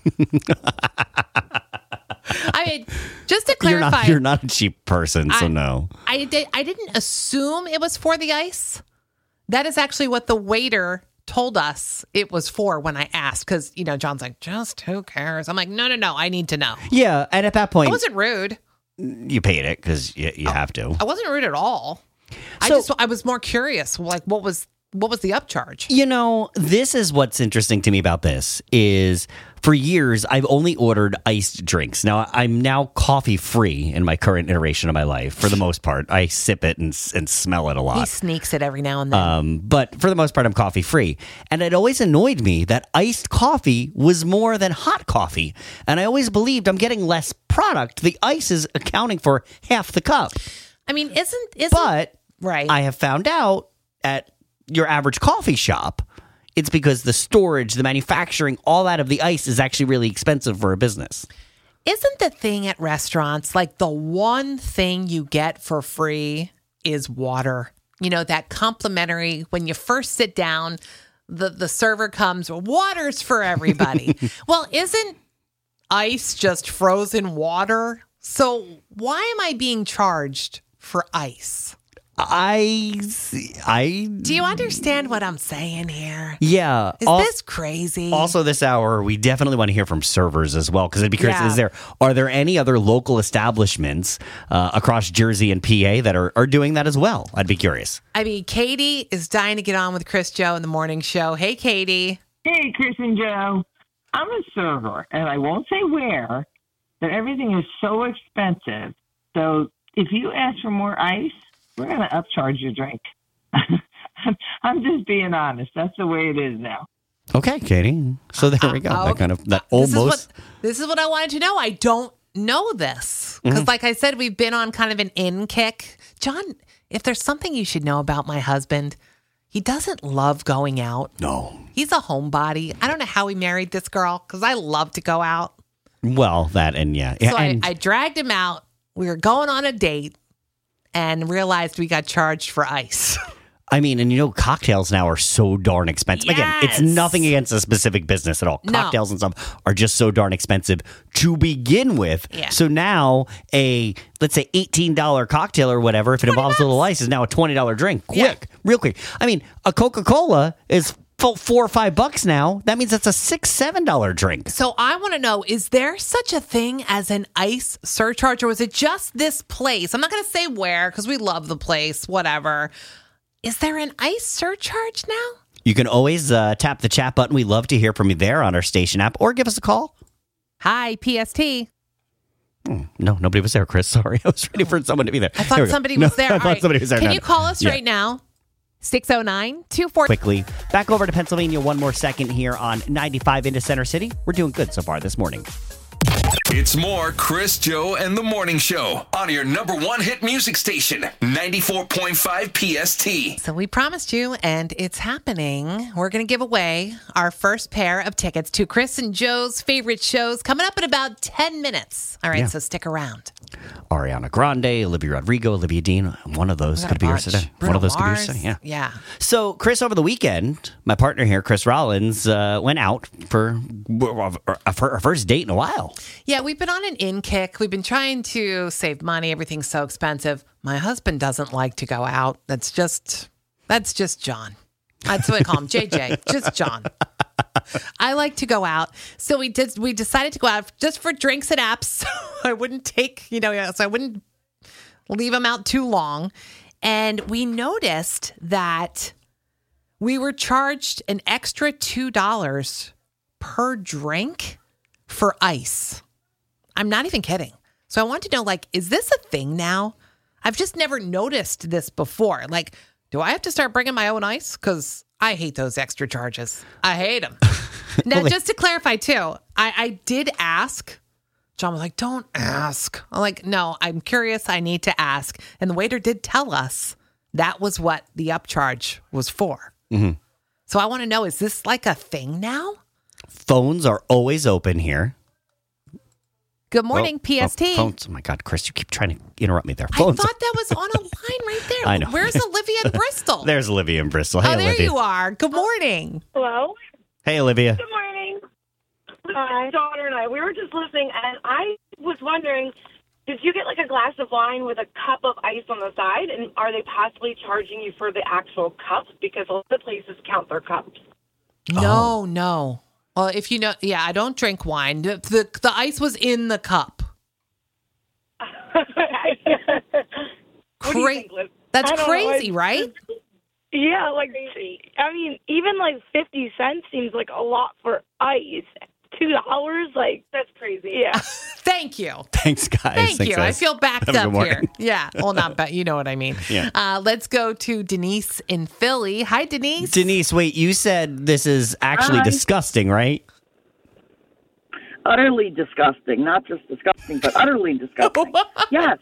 I mean, just to You're clarify, not, you're not a cheap person, so I- no. I did. I didn't assume it was for the ice. That is actually what the waiter told us it was for when I asked. Because you know, John's like, just who cares? I'm like, no, no, no. I need to know. Yeah, and at that I point, wasn't rude. you paid it because you, you have to. I wasn't rude at all. I So- just, I was more curious. Like, what was, what was the upcharge? You know, this is what's interesting to me about this is for years, I've only ordered iced drinks. Now, I'm now coffee free in my current iteration of my life. For the most part, I sip it and, and smell it a He lot. sneaks it every now and then. Um, but for the most part, I'm coffee free. And it always annoyed me that iced coffee was more than hot coffee. And I always believed I'm getting less product. The ice is accounting for half the cup. I mean, isn't isn't But right? I have found out at your average coffee shop, it's because the storage, the manufacturing, all that of the ice is actually really expensive for a business. Isn't the thing at restaurants like the one thing you get for free is water? You know, that complimentary, when you first sit down, the, the server comes, water's for everybody. Well, isn't ice just frozen water? So why am I being charged for ice? I, I, Do you understand what I'm saying here? yeah. Is Al- this crazy? Also, this hour, we definitely want to hear from servers as well, because it'd be curious, Yeah. is there, are there any other local establishments uh, across Jersey and P A that are, are doing that as well? I'd be curious. I mean, Katie is dying to get on with Chris Joe in the morning show. Hey, Katie. Hey, Chris and Joe. I'm a server, and I won't say where, but everything is so expensive. So if you ask for more ice, we're going to upcharge your drink. I'm just being honest. That's the way it is now. Okay, Katie. So there we go. Uh, That kind of, that This is, almost. what, this is what I wanted to know. I don't know this. Because, Mm-hmm. like I said, we've been on kind of an in kick. John, if there's something you should know about my husband, he doesn't love going out. No. He's a homebody. I don't know how he married this girl because I love to go out. Well, that and yeah. So and, I, I dragged him out. We were going on a date and realized we got charged for ice. I mean, and you know, cocktails now are so darn expensive. Again, it's Yes. nothing against a specific business at all. No. Cocktails and stuff are just so darn expensive to begin with. Yeah. So now a, let's say, eighteen dollars cocktail or whatever, if it involves a little ice, is now a twenty dollars drink. Quick, real quick. I mean, a Coca-Cola is fo- four or five bucks now. That means that's a six, seven dollars drink. So I want to know, is there such a thing as an ice surcharge, or is it just this place? I'm not going to say where because we love the place, whatever. Is there an ice surcharge now? You can always uh, tap the chat button. We love to hear from you there on our station app, or give us a call. Hi, P S T. No, nobody was there, Chris. Sorry. I was ready for someone to be there. I There thought we go. somebody No, was there. I All thought right. somebody was there. Can No, you no. call us Yeah. right now? six oh nine, two four Quickly, back over to Pennsylvania one more second here on ninety-five into Center City. We're doing good so far this morning. It's more Chris, Joe, and the Morning Show on your number one hit music station, ninety-four point five P S T. So we promised you, and it's happening. We're going to give away our first pair of tickets to Chris and Joe's favorite shows coming up in about ten minutes. All right, Yeah. so stick around. Ariana Grande, Olivia Rodrigo, Olivia Dean. One of those We got could a be yours bunch. today. Bruno One of those could be Mars. yours today. Yeah. Yeah. So, Chris, over the weekend, my partner here, Chris Rollins, uh, went out for a first date in a while. Yeah, we've been on an in kick. We've been trying to save money. Everything's so expensive. My husband doesn't like to go out. That's just, that's just John. That's what I call him, J J. Just John. I like to go out. So we did. We decided to go out just for drinks and apps. So I wouldn't take, you know, so I wouldn't leave him out too long. And we noticed that we were charged an extra two dollars per drink for ice. I'm not even kidding. So I want to know, like, is this a thing now? I've just never noticed this before. Like, do I have to start bringing my own ice? Because I hate those extra charges. I hate them. Now, Well, they- just to clarify, too, I, I did ask John was like, don't ask. I'm like, no, I'm curious. I need to ask. And the waiter did tell us that was what the upcharge was for. Mm-hmm. So I want to know, is this like a thing now? Phones are always open here. Good morning, Oh, P S T. Oh, phones. Oh my God, Chris, you keep trying to interrupt me there. I Phones. thought that was on a line right there. I know. Where's Olivia in Bristol? There's Olivia in Bristol. Hey, oh, there Olivia. you are. Good morning. Hello. Hey, Olivia. Good morning. My daughter and I, we were just listening, and I was wondering, did you get like a glass of wine with a cup of ice on the side, and are they possibly charging you for the actual cup? Because a lot of places count their cups. No, no. Well, if you know, yeah, I don't drink wine. The, the, the ice was in the cup. What do you Cra- think, Liz? That's I don't know, crazy, it's- right? Yeah, like, I mean, even like fifty cents seems like a lot for ice. two dollars? Like, That's crazy. yeah. Thank you. Thanks, guys. Thank Thanks, you. I guys. feel backed Have a up good morning. here. Yeah. Well, not bad. You know what I mean. Yeah. Uh, let's go to Denise in Philly. Hi, Denise. Denise, wait, you said this is actually Hi. disgusting, right? Utterly disgusting. Not just disgusting, but utterly disgusting. Yes.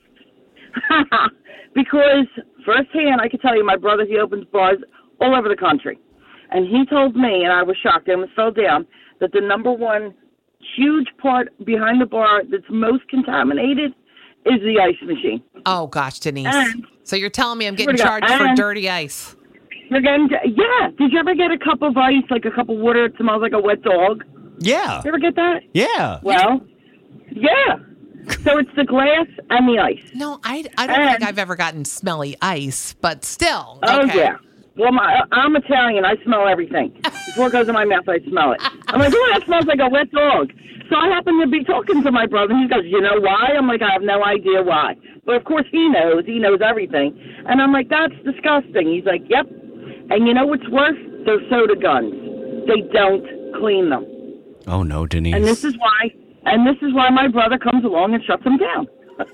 Because firsthand, I can tell you, my brother, he opens bars all over the country. And he told me, and I was shocked, I almost fell down, that the number one huge part behind the bar that's most contaminated is the ice machine. Oh, gosh, Denise. And- so you're telling me I'm getting Swear to God, charged for and- dirty ice. You're getting, yeah. Did you ever get a cup of ice, like a cup of water that smells like a wet dog? Yeah. You ever get that? Yeah. Well, yeah. So it's the glass and the ice. No, I, I don't And- think I've ever gotten smelly ice, but still. Oh, okay. yeah. Well, my, I'm Italian. I smell everything. Before it goes in my mouth, I smell it. I'm like, oh, that smells like a wet dog. So I happen to be talking to my brother. He goes, you know why? I'm like, I have no idea why. But, of course, he knows. He knows everything. And I'm like, that's disgusting. He's like, yep. And you know what's worse? They're soda guns. They don't clean them. Oh, no, Denise. And this is why. And this is why my brother comes along and shuts them down.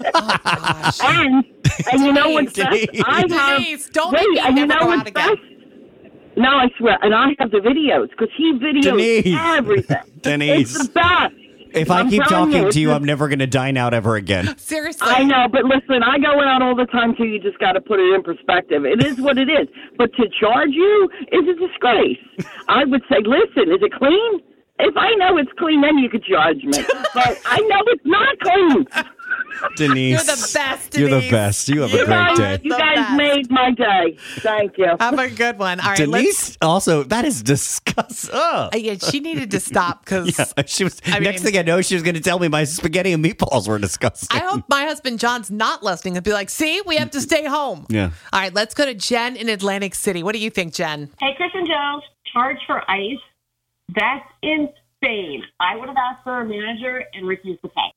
Gosh. And and you know what's best? Denise. I have Denise, don't wait, make me and you never know go out what's again. best? No, I swear, and I have the videos because he videos Denise. everything. Denise. It's the best. If I I'm keep telling talking you, to you, it's I'm never going to dine out ever again. Seriously. I know, but listen, I go out all the time too. You just got to put it in perspective. It is what it is. But to charge you is a disgrace. I would say, listen, is it clean? If I know it's clean, then you could charge me. But I know it's not clean. Denise. You're the best, You're the Denise. best. You have You a great are day. You the guys best. made my day. Thank you. Have a good one. All right. let's- Denise, also, that is disgusting. Ugh. Uh, yeah, she needed to stop because Yeah, she was. I next mean- thing I know, she was going to tell me my spaghetti and meatballs were disgusting. I hope my husband John's not listening and be like, see, we have to stay home. Yeah. All right, let's go to Jen in Atlantic City. What do you think, Jen? Hey, Chris and Joe, charge for ice. That's insane. I would have asked for a manager and refused to pay.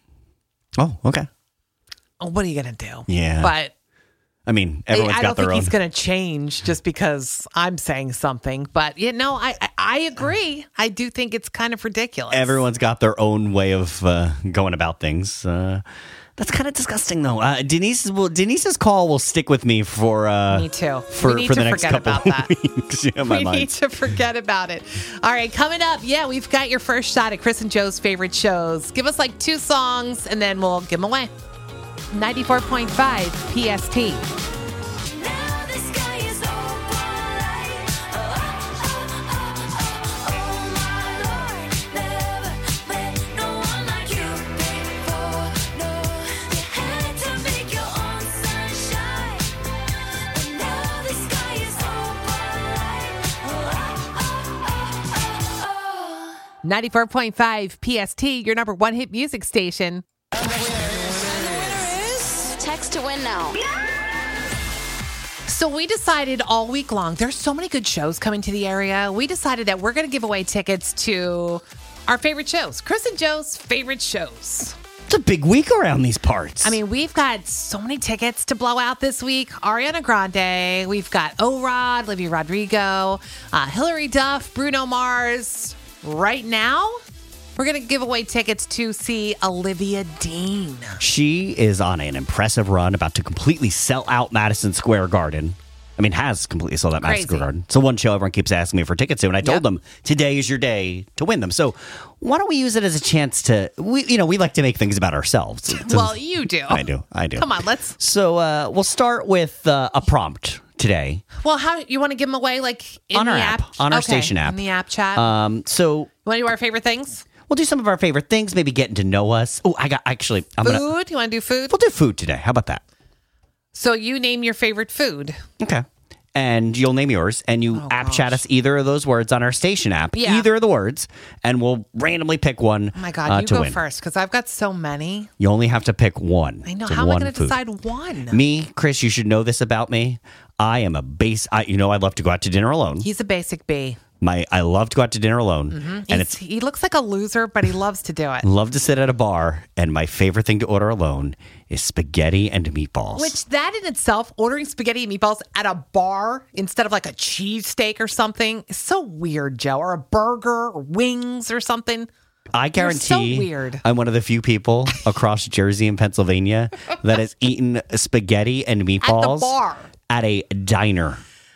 Oh, okay. Oh, what are you going to do? Yeah. But I mean, I, everyone's I got don't their think own. he's going to change just because I'm saying something. But, you know, I, I, I agree. I do think it's kind of ridiculous. Everyone's got their own way of uh, going about things. Uh, that's kind of disgusting, though. Uh, Denise will, Denise's call will stick with me for uh, Me too. for, We need for to the next forget couple about of that. weeks. Yeah, my we mind. need to forget about it. All right, coming up, yeah, we've got your first shot at Chris and Joe's favorite shows. Give us like two songs and then we'll give them away. ninety-four point five P S T. Now the sky is all bright. Oh, oh, oh, oh, oh, my Lord. Never met no one like you before. No, you had to make your own sunshine. But now the sky is all bright. Oh, oh, oh, oh, oh. ninety-four point five P S T, your number one hit music station. Text to win now. So we decided all week long, there's so many good shows coming to the area. We decided that we're going to give away tickets to our favorite shows, Chris and Joe's favorite shows. It's a big week around these parts. I mean, we've got so many tickets to blow out this week. Ariana Grande, we've got O-Rod, Olivia Rodrigo, uh, Hillary Duff, Bruno Mars. Right now, we're going to give away tickets to see Olivia Dean. she is on an impressive run, about to completely sell out Madison Square Garden. I mean, has completely sold out Madison Crazy. Square Garden. So one show everyone keeps asking me for tickets to, and I told Yep. them today is your day to win them. So why don't we use it as a chance to? We, you know, we like to make things about ourselves. It's- Well, you do. I do. I do. Come on, let's. So uh, we'll start with uh, a prompt today Well, how you want to give them away? Like in on the our app, on our Okay, station app, in the app chat. Um, so you want to do our favorite things? we'll do some of our favorite things, maybe getting to know us. Oh, I got actually. I'm food? gonna. You want to do food? We'll do food today. How about that? So you name your favorite food. Okay. And you'll name yours, and you Oh, app chat us either of those words on our station app, Yeah. either of the words, and we'll randomly pick one Oh my God, uh, you to go win. first because I've got so many. You only have to pick one. I know. So How am I one going to food. decide one? Me, Chris, you should know this about me. I am a base. I, you know, I love to go out to dinner alone. He's a basic B. My, I love to go out to dinner alone, Mhm. and He's- it's he looks like a loser, but he loves to do it. love to sit at a bar. And my favorite thing to order alone is spaghetti and meatballs. Which that in itself, ordering spaghetti and meatballs at a bar instead of like a cheesesteak or something, is so weird, Joe. Or a burger or wings or something. I You're guarantee so weird. I'm one of the few people across Jersey and Pennsylvania that has eaten spaghetti and meatballs bar. at a diner.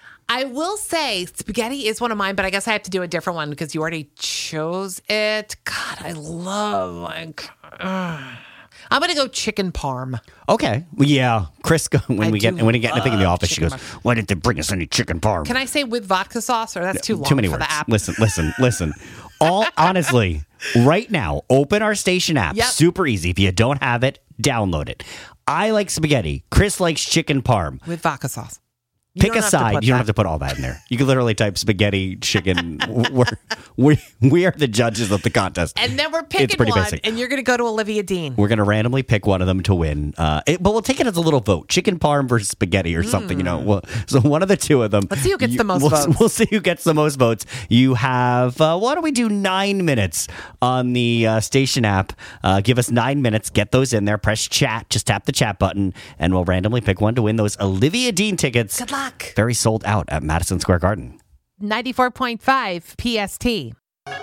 I will say spaghetti is one of mine, but I guess I have to do a different one because you already chose it. God, I love like. ugh. I'm gonna go chicken parm. Okay. Well, yeah. Chris, go- when I we get do when we get anything in the love office, she chicken goes, "Why didn't they bring us any chicken parm?" Can I say with vodka sauce, or that's too long Too many for words. the app? Listen, listen, listen. All honestly, right now, open our station app. Yep. Super easy. If you don't have it, download it. I like spaghetti. Chris likes chicken parm. With vodka sauce. You Pick don't a have to side. put You don't that. have to put all that in there. You can literally type spaghetti, chicken. We're, we we are the judges of the contest. And then we're It's picking pretty one, basic. and you're gonna go to Olivia Dean. We're going to randomly pick one of them to win. Uh, it, but we'll take it as a little vote. Chicken parm versus spaghetti or something, you know. Well, so one of the two of them. Let's see who gets you- the most we'll, votes. We'll see who gets the most votes. You have, uh, why don't we do nine minutes on the uh, station app? Uh, give us nine minutes. Get those in there. Press chat. Just tap the chat button, and we'll randomly pick one to win those Olivia Dean tickets. Good luck. Very sold out at Madison Square Garden. ninety-four point five P S T.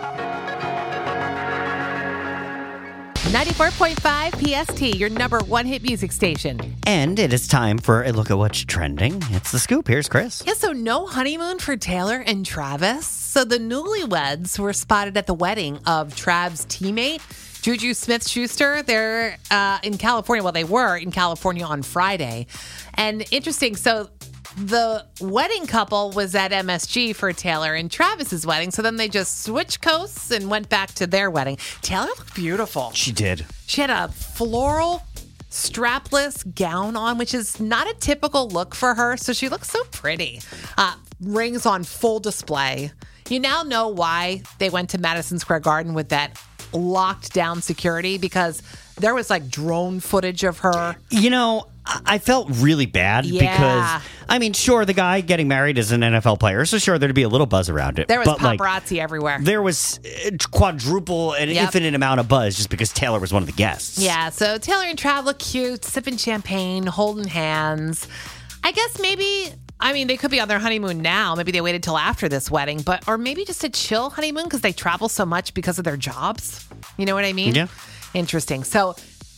ninety-four point five P S T, your number one hit music station. And it is time for a look at what's trending. It's the scoop. Here's Chris. Yeah, so no honeymoon for Taylor and Travis. So the newlyweds were spotted at the wedding of Trav's teammate, Juju Smith-Schuster. They're uh, in California. Well, they were in California on Friday. And interesting, so the wedding couple was at M S G for Taylor and Travis's wedding. So then they just switched coasts and went back to their wedding. Taylor looked beautiful. She did. She had a floral strapless gown on, which is not a typical look for her. So she looks so pretty. Uh, rings on full display. You now know why they went to Madison Square Garden with that locked down security, because there was like drone footage of her. You know, I I felt really bad Yeah. because, I mean, sure, the guy getting married is an N F L player, so sure, there'd be a little buzz around it. There was but, like, paparazzi everywhere. there was uh, quadruple and Yep. infinite amount of buzz just because Taylor was one of the guests. Yeah, so Taylor and Trav look cute, sipping champagne, holding hands. I guess maybe, I mean, they could be on their honeymoon now. Maybe they waited till after this wedding, but, or maybe just a chill honeymoon because they travel so much because of their jobs. You know what I mean? Yeah. Interesting. So,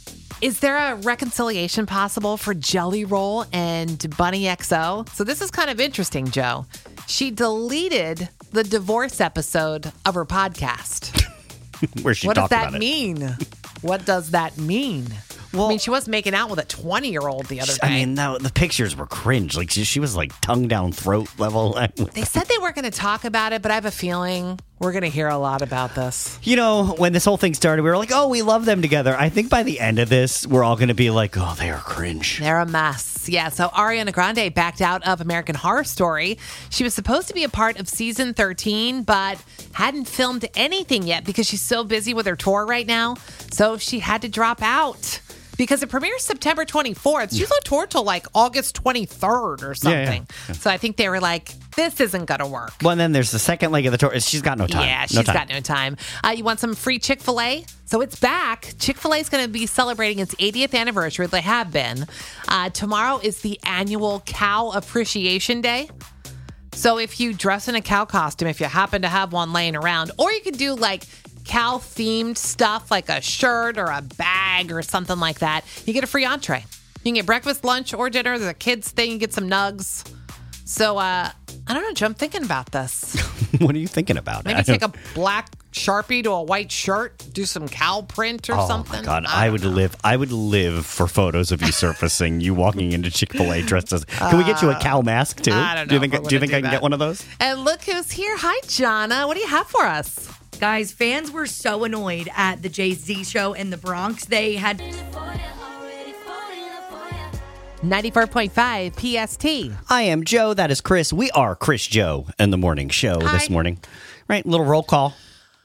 is there a reconciliation possible for Jelly Roll and Bunny X O? So, this is kind of interesting, Joe. She deleted the divorce episode of her podcast. Where she What does talked that about it. mean? What does that mean? Well, I mean, she was making out with a twenty-year-old the other day. I mean, no, the pictures were cringe. Like, she, she was like tongue down throat level. they said they weren't going to talk about it, but I have a feeling we're going to hear a lot about this. You know, when this whole thing started, we were like, oh, we love them together. I think by the end of this, we're all going to be like, oh, they are cringe. They're a mess. Yeah, so Ariana Grande backed out of American Horror Story. She was supposed to be a part of season thirteen, but hadn't filmed anything yet because she's so busy with her tour right now. So she had to drop out. Because it premieres September twenty-fourth. She's on tour till like August twenty-third or Yeah, yeah. something. So I think they were like, this isn't going to work. Well, and then there's the second leg of the tour. She's got no time. Yeah, No she's time. got no time. Uh, you want some free Chick-fil-A? So it's back. Chick-fil-A is going to be celebrating its eightieth anniversary. They have been. Uh, tomorrow is the annual Cow Appreciation Day. So if you dress in a cow costume, if you happen to have one laying around, or you could do like cow themed stuff like a shirt or a bag or something like that, you get a free entree. You can get breakfast, lunch, or dinner. There's a kids thing. You get some nugs. So, uh, I don't know, Joe, I'm thinking about this. What are you thinking about? Maybe take a black Sharpie to a white shirt, do some cow print or oh something. my God, I I, would know. live. I would live for photos of you surfacing, you walking into Chick-fil-A dressed as. Can we get you a cow mask too? I don't Do you know think? if I Do you wanna think do I can that. get one of those? And look who's here. Hi, Jonna. What do you have for us? Guys, fans were so annoyed at the Jay-Z show in the Bronx. They had ninety-four point five P S T. I am Joe. That is Chris. We are Chris Joe and the Morning Show Hi. this morning. Right, little roll call.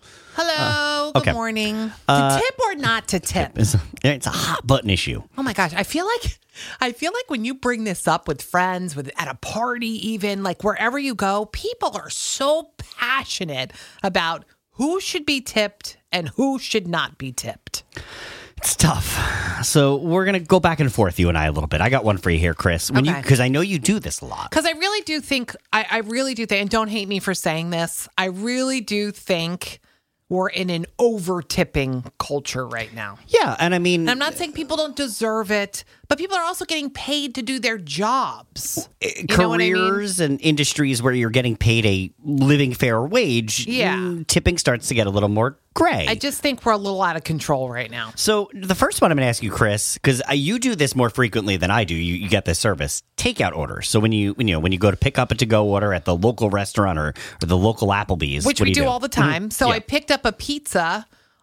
Hello. okay. Good morning. Uh, to tip or not to tip? It's, it's a hot button issue. Oh my gosh, I feel like I feel like when you bring this up with friends, with at a party, even like wherever you go, people are so passionate about who should be tipped and who should not be tipped. It's tough. So we're gonna go back and forth, you and I, a little bit. I got one for you here, Chris. When you Okay. because I know you do this a lot. Because I really do think, I, I really do think, and don't hate me for saying this, I really do think we're in an over tipping culture right now. Yeah, and I mean, And I'm not saying people don't deserve it, but people are also getting paid to do their jobs. You know what I mean? careers and industries where you're getting paid a living fair wage, Yeah. mm, tipping starts to get a little more gray. I just think we're a little out of control right now. So the first one I'm going to ask you, Chris, because you do this more frequently than I do. You, you get this service, takeout orders. So when you when, you know when you go to pick up a to-go order at the local restaurant or, or the local Applebee's, Which what we do, do, you all the time. Mhm. So Yeah. I picked up a pizza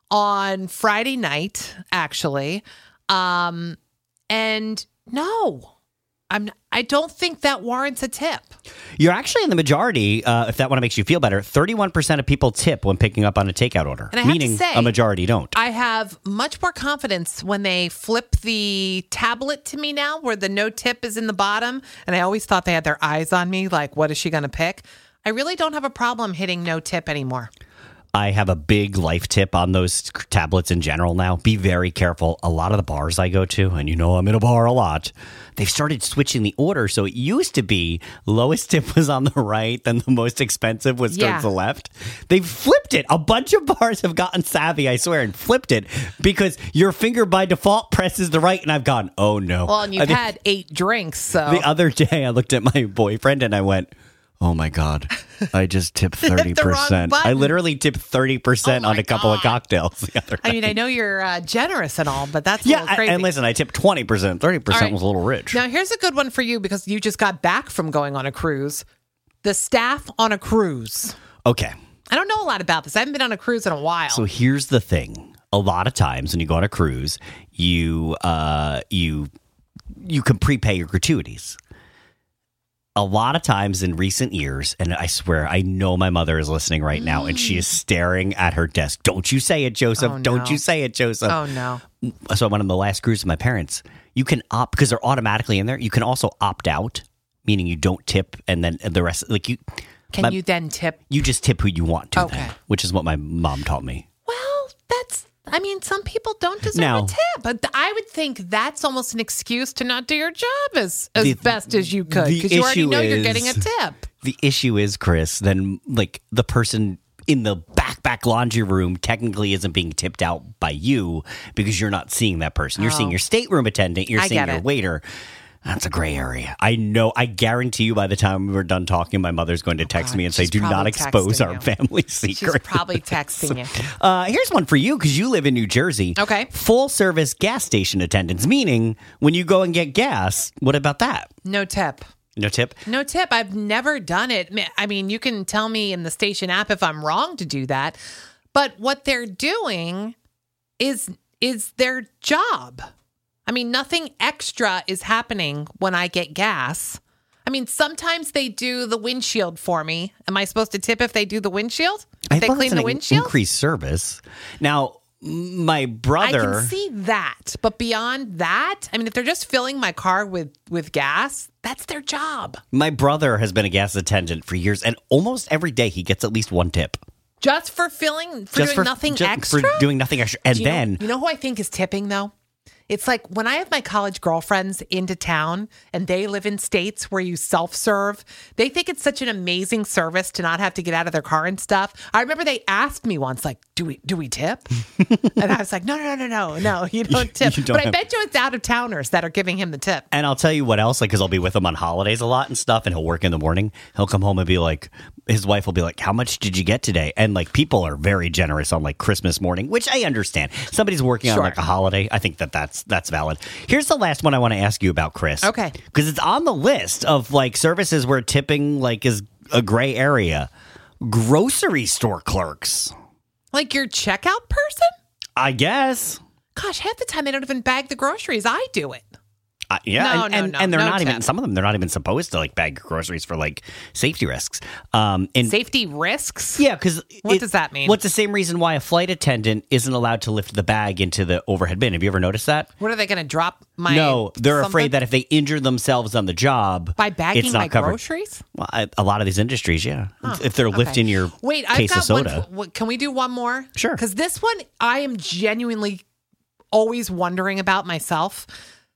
on Friday night, actually. Um, and no, I'm I don't think that warrants a tip. You're actually in the majority. Uh, if that one makes you feel better, thirty-one percent of people tip when picking up on a takeout order, And I have to meaning say- a majority don't. I have much more confidence when they flip the tablet to me now where the no tip is in the bottom. And I always thought they had their eyes on me, like, what is she going to pick? I really don't have a problem hitting no tip anymore. I have a big life tip on those tablets in general now. Be very careful. A lot of the bars I go to, and you know I'm in a bar a lot, they've started switching the order. So it used to be lowest tip was on the right, then the most expensive was Yeah. towards the left. They've flipped it. A bunch of bars have gotten savvy, I swear, and flipped it because your finger by default presses the right, and I've gone, oh no. Well, and I you've think had eight drinks, so. the other day I looked at my boyfriend and I went, oh my God, I just tipped thirty percent. button. I literally tipped thirty percent Oh on my a couple of God. cocktails the other I night. mean, I know you're uh, generous and all, but that's a Yeah, little crazy. and listen, I tipped twenty percent. thirty percent All right. was a little rich. Now, here's a good one for you because you just got back from going on a cruise. The staff on a cruise. Okay, I don't know a lot about this. I haven't been on a cruise in a while. so here's the thing. A lot of times when you go on a cruise, you uh, you you can prepay your gratuities. A lot of times in recent years, and I swear, I know my mother is listening right now, and she is staring at her desk. Don't you say it, Joseph. Oh, Don't no. you say it, Joseph. oh, no. So I went on the last cruise with my parents. You can opt because they're automatically in there. You can also opt out, meaning you don't tip, and then the rest, like you, Can my- you then tip? you just tip who you want to, Okay. then, which is what my mom taught me. Well, that's, I mean, some people don't deserve Now- a tip, but I would think that's almost an excuse to not do your job as, as The- best as you could the because you already issue know you're is- getting a tip. The issue is, Chris, then like the person in the back back laundry room technically isn't being tipped out by you because you're not seeing that person. You're Oh. seeing your stateroom attendant. You're I seeing get your it. waiter. That's a gray area. I know. I guarantee you by the time we're done talking, my mother's going to text God, me and say, she's do not probably expose texting our you. family She's secret. probably texting you. Uh, here's one for you because you live in New Jersey. Okay. Full service gas station attendants, meaning when you go and get gas, what about that? No tip. No tip? No tip. I've never done it. Ma- I mean, you can tell me in the station app if I'm wrong to do that, but what they're doing is is their job. I mean, nothing extra is happening when I get gas. I mean, sometimes they do the windshield for me. Am I supposed to tip if they do the windshield? If I they thought clean it's an the windshield? increased service. Now, my I brother. can see that, but beyond that, I mean, if they're just filling my car with with gas, that's their job. My brother has been a gas attendant for years, and almost every day he gets at least one tip. Just for filling, for Just doing nothing just extra? For doing nothing extra. And Do you know- then, you know who I think is tipping though? It's like when I have my college girlfriends into town and they live in states where you self-serve, they think it's such an amazing service to not have to get out of their car and stuff. I remember they asked me once, like, do we do we tip? And I was like, no, no, no, no, no, no, you don't tip. You don't but I have- bet you it's out-of-towners that are giving him the tip. And I'll tell you what else, like, because I'll be with him on holidays a lot and stuff, and he'll work in the morning. He'll come home and be like, his wife will be like, how much did you get today? And, like, people are very generous on, like, Christmas morning, which I understand. Somebody's working on, Sure. like, a holiday. I think that that's, that's valid. Here's the last one I want to ask you about, Chris. Okay. Because it's on the list of, like, services where tipping, like, is a gray area. Grocery store clerks. Like your checkout person? I guess. Gosh, half the time they don't even bag the groceries. I do it. Uh, yeah, No, and, no, and, no, and they're no not even, tip. some of them, they're not even supposed to, like, bag groceries for, like, safety risks. Um, and Safety risks? Yeah, because What does that mean? What's the same reason why a flight attendant isn't allowed to lift the bag into the overhead bin? Have you ever noticed that? What are they going to drop my no, they're something? afraid that if they injure themselves on the job, By bagging it's not my covered. groceries? Well, I, a lot of these industries, yeah. Huh, If they're okay. lifting your Wait, I've case got of soda. one. what- Can we do one more? Sure. Because this one, I am genuinely always wondering about myself.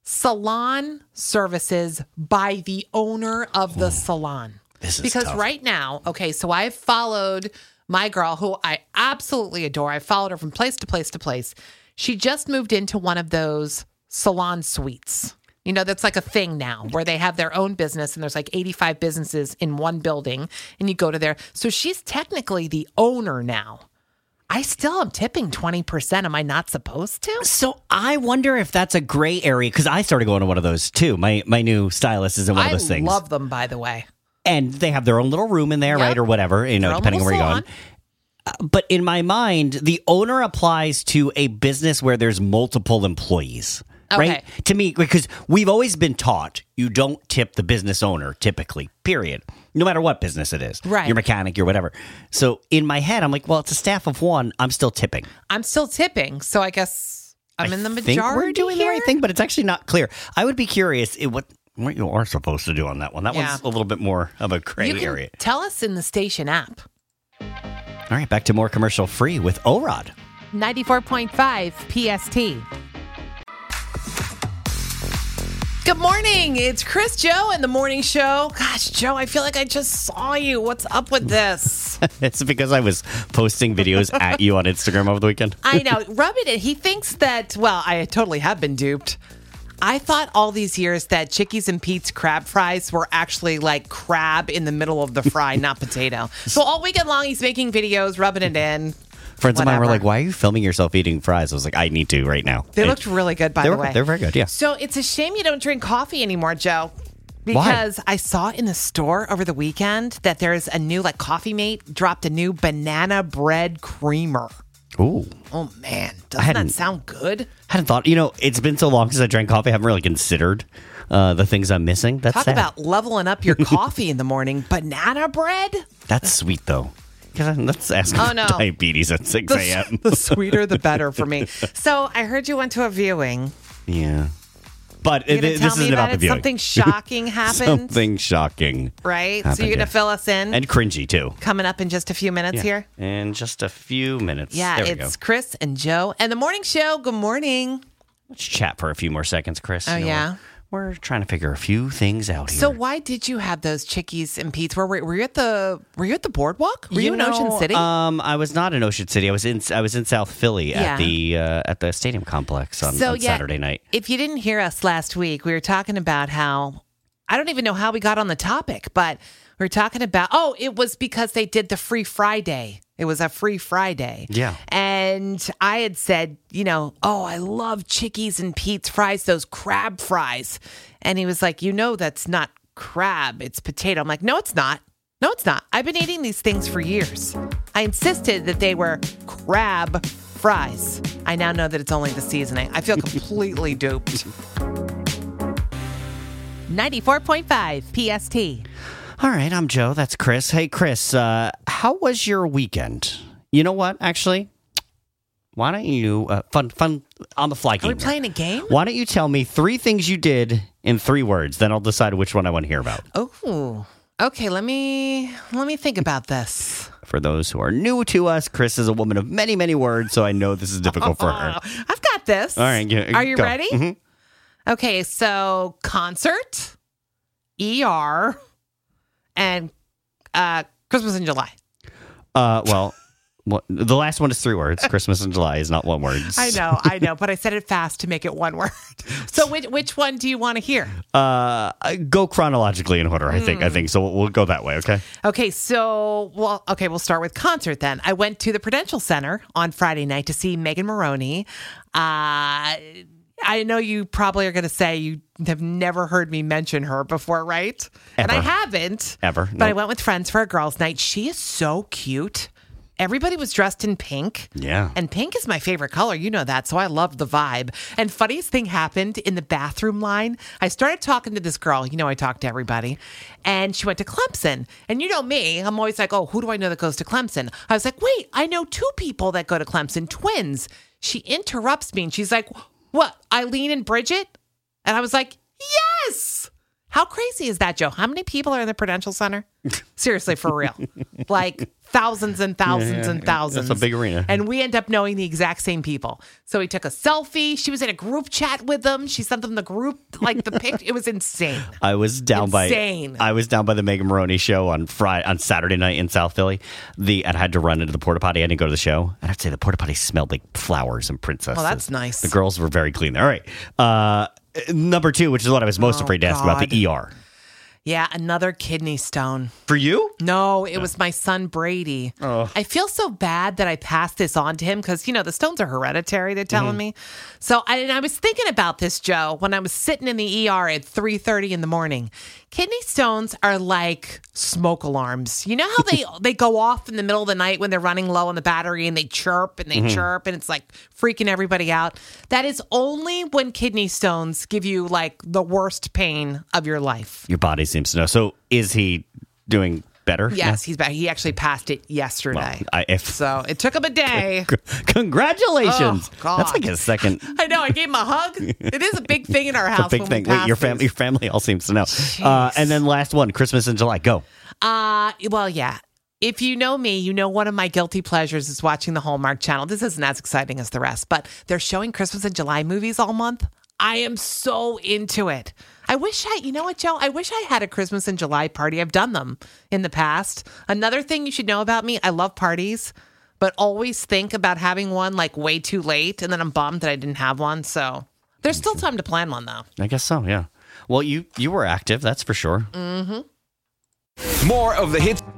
Salon services by the owner of the salon. This is because tough. right now, okay, so I've followed my girl who I absolutely adore. I followed her from place to place to place. She just moved into one of those salon suites. You know, that's like a thing now where they have their own business and there's like eighty-five businesses in one building and you go to there. So she's technically the owner now. I still am tipping twenty percent. Am I not supposed to? So I wonder if that's a gray area, because I started going to one of those too. My my new stylist is in one I of those things. love them, by the way. And they have their own little room in there, Yep. right, or whatever, you know, Their own depending on where little you're going. Uh, But in my mind, the owner applies to a business where there's multiple employees, right? Okay. To me, because we've always been taught you don't tip the business owner, typically, period. No matter what business it is. Right. Your mechanic, your whatever. So in my head, I'm like, well, it's a staff of one. I'm still tipping. I'm still tipping, so I guess I'm in the I majority think we're doing here? the right thing, but it's actually not clear. I would be curious it, what what you are supposed to do on that one. That Yeah. one's a little bit more of a gray You can area. tell us in the station app. All right, back to more commercial free with O-Rod. ninety-four point five P S T. Good morning. It's Chris Joe and the morning show. Gosh, Joe, I feel like I just saw you. What's up with this? It's because I was posting videos at you on Instagram over the weekend. I know. Rub it in. He thinks that, well, I totally have been duped. I thought all these years that Chickies and Pete's crab fries were actually like crab in the middle of the fry, not potato. So all weekend long, he's making videos, rubbing it in. Friends of mine were Whatever. like, why are you filming yourself eating fries? I was like, I need to right now. They And looked really good, by they the were, way. They're very good, yeah. So it's a shame you don't drink coffee anymore, Joe. Why? Because I saw in the store over the weekend that there's a new, like, Coffee Mate dropped a new banana bread creamer. Ooh. Oh, man. Doesn't that hadn't- sound good? hadn't thought, you know, it's been so long since I drank coffee. I haven't really considered uh, the things I'm missing. That's Talk sad. about leveling up your coffee in the morning. Banana bread? That's sweet, though. Because that's asking Oh, for no. diabetes at six a.m. The, the sweeter, the better for me. So I heard you went to a viewing. Yeah. But You're it, gonna this tell me isn't about about the it? viewing. Something shocking happened? Something shocking. Right? so happened, you're going to yeah. fill us in? And cringy, too. Coming up in just a few minutes Yeah. here? In just a few minutes. Yeah, there we it's go. Chris and Joe and the morning show. Good morning. Let's chat for a few more seconds, Chris. Oh, You know, yeah? We're, we're trying to figure a few things out here. So why did you have those Chickies and Pete's? Were, were, were you at the Were you at the boardwalk? Were you, in Ocean know, City? Um, I was not in Ocean City. I was in I was in South Philly Yeah. at the uh, at the stadium complex on, so on yeah, Saturday night. If you didn't hear us last week, we were talking about how I don't even know how we got on the topic, but we were talking about oh, it was because they did the Free Friday. It was a Free Friday. Yeah. And I had said, you know, oh, I love Chickies and Pete's fries, those crab fries. And he was like, you know, that's not crab, it's potato. I'm like, no, it's not. No, it's not. I've been eating these things for years. I insisted that they were crab fries. I now know that it's only the seasoning. I feel completely duped. ninety-four point five P S T. All right, I'm Joe. That's Chris. Hey, Chris, uh, how was your weekend? You know what? Actually, why don't you uh, fun fun on the fly Are game? we here. playing a game? Why don't you tell me three things you did in three words? Then I'll decide which one I want to hear about. Oh, okay. Let me let me think about this. For those who are new to us, Chris is a woman of many, many words, so I know this is difficult for her. I've got Mm-hmm. this. All right, yeah, Are you go. ready? Mhm. Okay, so concert, E R, and uh, Christmas in July. Uh, well, what, the last one is three words. Christmas in July is not one word. I know, I know, but I said it fast to make it one word. So which which one do you want to hear? Uh, go chronologically in order. I think. I think so. We'll, we'll go that way. Okay. Okay, so well, okay, we'll start with concert then. I went to the Prudential Center on Friday night to see Megan Maroney. Uh, I know you probably are going to say you have never heard me mention her before, right? And I Ever. haven't. Ever. But I Nope. went with friends for a girls' night. She is so cute. Everybody was dressed in pink. Yeah. And pink is my favorite color. You know that. So I loved the vibe. And funniest thing happened in the bathroom line. I started talking to this girl. You know, I talk to everybody. And she went to Clemson. And you know me, I'm always like, oh, who do I know that goes to Clemson? I was like, wait, I know two people that go to Clemson, twins. She interrupts me and she's like, what, Eileen and Bridget? And I was like, yes. How crazy is that, Joe? How many people are in the Prudential Center? Seriously, for real. Like thousands and thousands Yeah, yeah, and yeah. thousands. That's a big arena. And we end up knowing the exact same people. So we took a selfie. She was in a group chat with them. She sent them the group, like the pic. It was insane. I was down Insane. by I was down by the Megan Maroney show on Friday on Saturday night in South Philly. The and I had to run into the porta potty. I didn't go to the show. And I'd say the porta potty smelled like flowers and princesses. Well, that's nice. The girls were very clean there. All right. Uh, number two, which is what I was most Oh, afraid to ask about, God. the E R. Yeah, another kidney stone. For you? No, it was my son Brady. Oh. I feel so bad that I passed this on to him because, you know, the stones are hereditary, they're telling me. So I, and I was thinking about this, Joe, when I was sitting in the E R at three thirty in the morning. Kidney stones are like smoke alarms. You know how they, they go off in the middle of the night when they're running low on the battery and they chirp and they Mhm. chirp and it's like freaking everybody out? That is only when kidney stones give you like the worst pain of your life. Your body seems to know. So is he doing better? Yes, he's back. He actually passed it yesterday. I, if So it took him a day. Congratulations. Oh, God. That's like a second I know. I gave him a hug. It is a big thing in our a house. big when thing. We Wait, your pass family your family all seems to know. Uh, and then last one, Christmas in July. Go. this. Uh, well, yeah. If you know me, you know one of my guilty pleasures is watching the Hallmark Channel. This isn't as exciting as the rest, but they're showing Christmas in July movies all month. I am so into it. I wish I, you know what, Joe? I wish I had a Christmas in July party. I've done them in the past. Another thing you should know about me, I love parties, but always think about having one like way too late. And then I'm bummed that I didn't have one. So there's still time to plan one though. I guess so, yeah. Well, you you were active, that's for sure. Mm-hmm. More of the hits.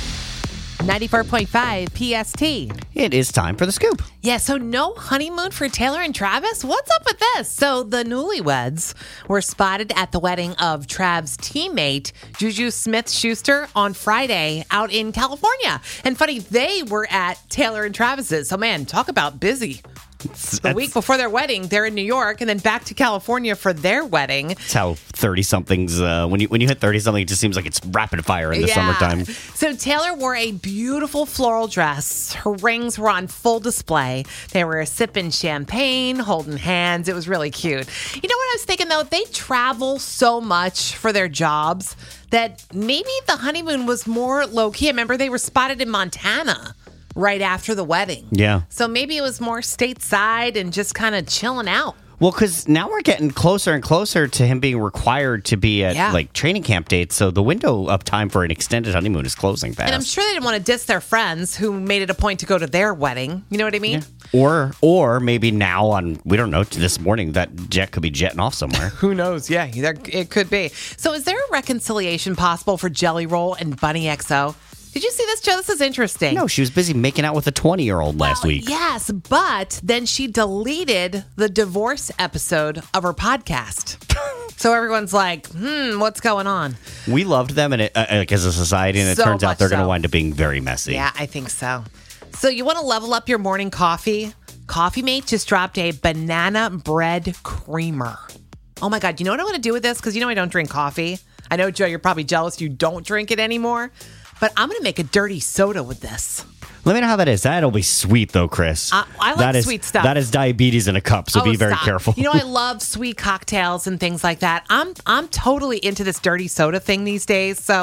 ninety-four point five P S T. It is time for the scoop. Yeah, so no honeymoon for Taylor and Travis? What's up with this? So the newlyweds were spotted at the wedding of Trav's teammate, Juju Smith-Schuster, on Friday out in California. And funny, they were at Taylor and Travis's. So man, talk about busy. The week before their wedding, they're in New York and then back to California for their wedding. That's how thirty somethings uh, when you when you hit thirty something, it just seems like it's rapid fire in the Yeah. summertime. So Taylor wore a beautiful floral dress. Her rings were on full display. They were sipping champagne, holding hands. It was really cute. You know what I was thinking though? They travel so much for their jobs that maybe the honeymoon was more low key. I remember they were spotted in Montana right after the wedding. Yeah. So maybe it was more stateside and just kind of chilling out. Well, because now we're getting closer and closer to him being required to be at Yeah. like training camp dates. So the window of time for an extended honeymoon is closing fast. And I'm sure they didn't want to diss their friends who made it a point to go to their wedding. You know what I mean? Or or maybe now on we don't know this morning that jet could be jetting off somewhere. Who knows? Yeah, there, it could be. So is there a reconciliation possible for Jelly Roll and Bunny X O? Did you see this, Joe? This is interesting. No, she was busy making out with a twenty year old last Well, week. Yes, but then she deleted the divorce episode of her podcast. So everyone's like, hmm, what's going on? We loved them and it, uh, like as a society, and it So turns out much they're going to so. wind up being very messy. Yeah, I think so. So you want to level up your morning coffee? Coffee Mate just dropped a banana bread creamer. Oh my God, you know what I want to do with this? Because you know I don't drink coffee. I know, Joe, you're probably jealous you don't drink it anymore. But I'm going to make a dirty soda with this. Let me know how that is. That'll be sweet, though, Chris. Uh, I like That is- sweet stuff. That is diabetes in a cup, so Oh, be very stop. careful. You know, I love sweet cocktails and things like that. I'm I'm totally into this dirty soda thing these days. So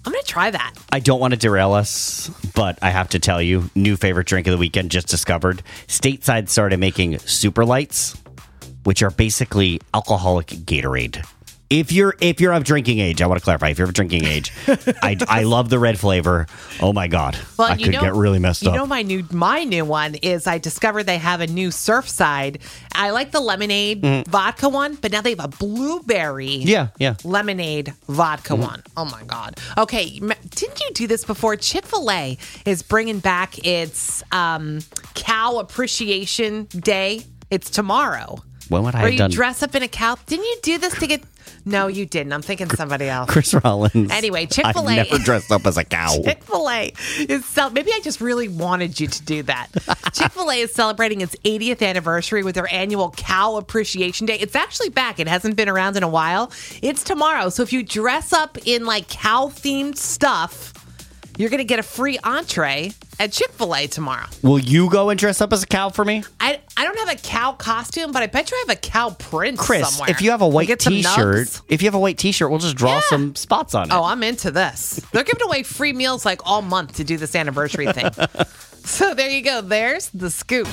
I'm going to try that. I don't want to derail us, but I have to tell you, new favorite drink of the weekend just discovered. Stateside started making super lights, which are basically alcoholic Gatorade. If you're if you're of drinking age, I want to clarify. If you're of drinking age, I, I love the red flavor. Oh my god, Well, I you could know, get really messed you up. know, my new my new one is I discovered they have a new Surfside. I like the lemonade vodka one, but now they have a blueberry Mm. yeah, yeah. lemonade vodka one. Oh my god. Okay, m- didn't you do this before? Chick-fil-A is bringing back its um, cow appreciation day. It's tomorrow. When would I Where have you done? dress up in a cow. Didn't you do this to get? No, you didn't. I'm thinking somebody else. Chris Rollins. Anyway, Chick-fil-A. I've never dressed up as a cow. Chick-fil-A is cel- maybe I just really wanted you to do that. Chick-fil-A is celebrating its eightieth anniversary with their annual Cow Appreciation Day. It's actually back. It hasn't been around in a while. It's tomorrow. So if you dress up in like cow-themed stuff, you're going to get a free entree at Chick-fil-A tomorrow. Will you go and dress up as a cow for me? I, I don't have a cow costume, but I bet you I have a cow print Chris, somewhere. if you have a white Get some t-shirt, nubs? if you have a white t-shirt, we'll just draw Yeah. some spots on it. Oh, I'm into this. They're giving away free meals like all month to do this anniversary thing. So there you go. There's the scoop.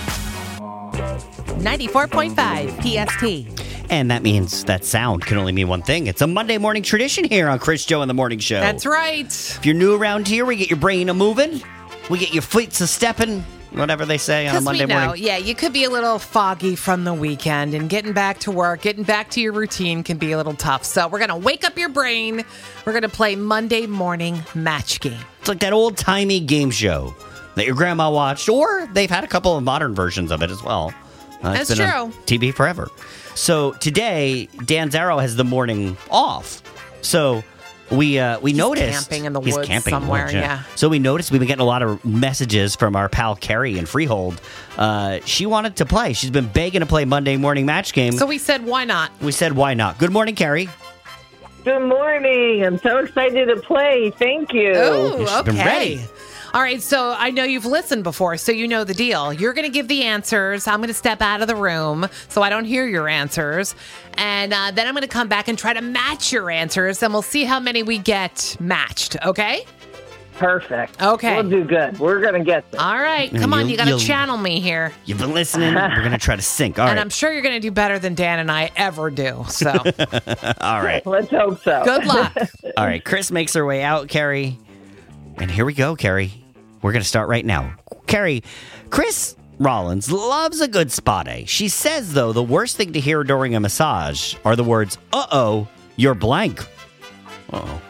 ninety-four point five P S T. And that means that sound can only mean one thing. It's a Monday morning tradition here on Chris Joe and the Morning Show. That's right. If you're new around here, we get your brain a moving. We get your feet a stepping, whatever they say on a Because Monday we know, morning. yeah, you could be a little foggy from the weekend, and getting back to work, getting back to your routine can be a little tough. So we're going to wake up your brain. We're going to play Monday morning match game. It's like that old-timey game show that your grandma watched, or they've had a couple of modern versions of it as well. Uh, it's That's been on true. T V forever. So today, Dan Zarrow has the morning off. So we uh, we He's noticed camping in the he's woods camping in the somewhere, woods, yeah. So we noticed we've been getting a lot of messages from our pal Carrie in Freehold. Uh, she wanted to play. She's been begging to play Monday morning match game. So we said, why not? we said, why not? Good morning, Carrie. Good morning. I'm so excited to play. Thank you. Oh, She's okay. been ready. All right, so I know you've listened before, so you know the deal. You're going to give the answers. I'm going to step out of the room so I don't hear your answers. And uh, then I'm going to come back and try to match your answers, and we'll see how many we get matched, okay? Perfect. Okay. We'll do good. We're going to get this. All right, And come on, you'll- you got to you'll- channel me here. You've been listening. We're going to try to sync. All and right. I'm sure you're going to do better than Dan and I ever do. So All right. Let's hope so. good luck. All right, Chris makes her way out, Carrie. And here we go, Carrie. We're going to start right now. Carrie, Chris Rollins loves a good spa day. She says, though, the worst thing to hear during a massage are the words, uh-oh, you're blank. Uh-oh.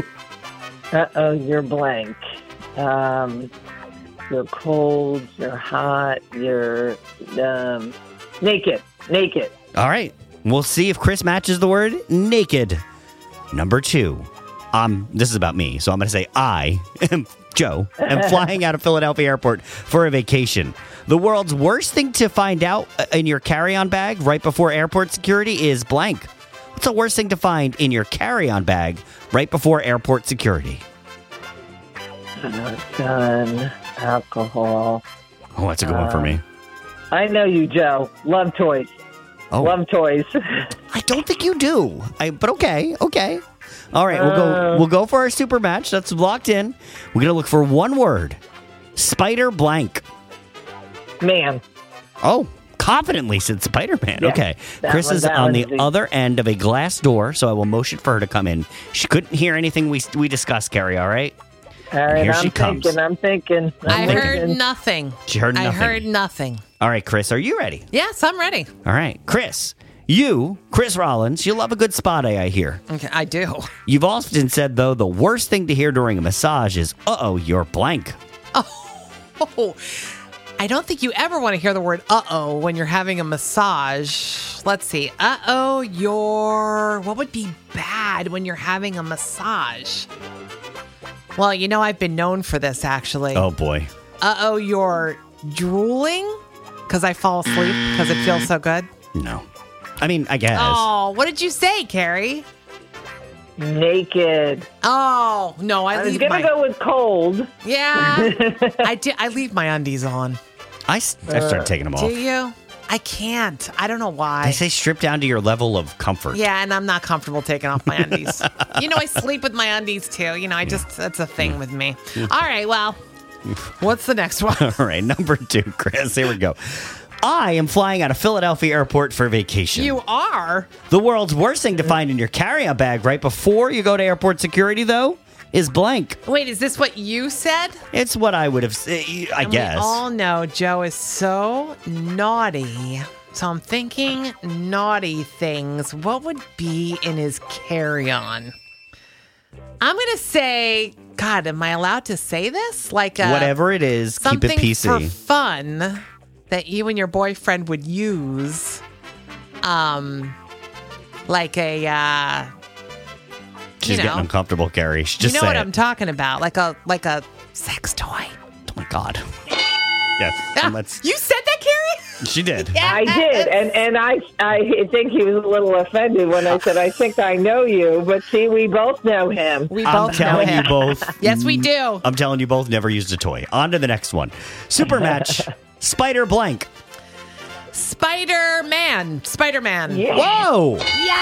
Uh-oh, you're blank. Um, you're cold, you're hot, you're um, naked, naked. All right. We'll see if Chris matches the word naked. Number two. Um, this is about me, so I'm going to say I am Joe. am flying out of Philadelphia Airport for a vacation. The world's worst thing to find out in your carry-on bag right before airport security is blank. What's the worst thing to find in your carry-on bag right before airport security? Uh, gun, alcohol. Oh, that's a good one for me. I know you, Joe. Love toys. Oh, Love toys. I don't think you do. I, but okay, okay. All right, we'll go. Uh. We'll go for our super match. That's locked in. We're gonna look for one word. Spider blank. Man. Oh, confidently said Spider-Man. Yeah, okay, that Chris one- is that on the one's the- other end of a glass door, so I will motion for her to come in. She couldn't hear anything we we discussed, Carrie. All right. All right, Here I'm she comes. thinking, I'm thinking. I'm I heard thinking. nothing. She heard I nothing. heard nothing. All right, Chris, are you ready? Yes, I'm ready. All right, Chris. You, Chris Rollins, you love a good spa day, I hear. Okay, I do. You've often said, though, the worst thing to hear during a massage is, uh-oh, you're blank. Oh, I don't think you ever want to hear the word uh-oh when you're having a massage. Let's see. Uh-oh, you're... What would be bad when you're having a massage? Well, you know, I've been known for this, actually. Oh, boy. Uh-oh, you're drooling? Because I fall asleep because it feels so good? No. I mean, I guess. Oh, what did you say, Carrie? Naked. Oh, no, I, I was leave going to my... go with cold. Yeah, I, di- I leave my undies on. I, s- I started taking them off. Do you? I can't. I don't know why. They say strip down to your level of comfort. Yeah, and I'm not comfortable taking off my undies. You know, I sleep with my undies too. You know, I just, that's a thing with me. All right, well, what's the next one? All right, number two, Chris. Here we go. I am flying out of Philadelphia Airport for vacation. You are? The world's worst thing to find in your carry-on bag right before you go to airport security, though, is blank. Wait, is this what you said? It's what I would have said, I And guess. We all know Joe is so naughty. So I'm thinking naughty things. What would be in his carry-on? I'm going to say, God, am I allowed to say this? Like a, Whatever it is, keep something it P C. for fun that you and your boyfriend would use. Um, like a, uh, She's you know, getting uncomfortable, Carrie. She just you know say what it. I'm talking about, like a like a sex toy. Oh my God. Yes. and let's- You said that, Carrie? she did. I did, and and I I think he was a little offended when I said I think I know you, but see, we both know him. We I'm both know telling you him. both. Yes, we do. I'm telling you both never used a toy. On to the next one. Super match. Spider blank. Spider-Man. Spider-Man. Yeah. Whoa.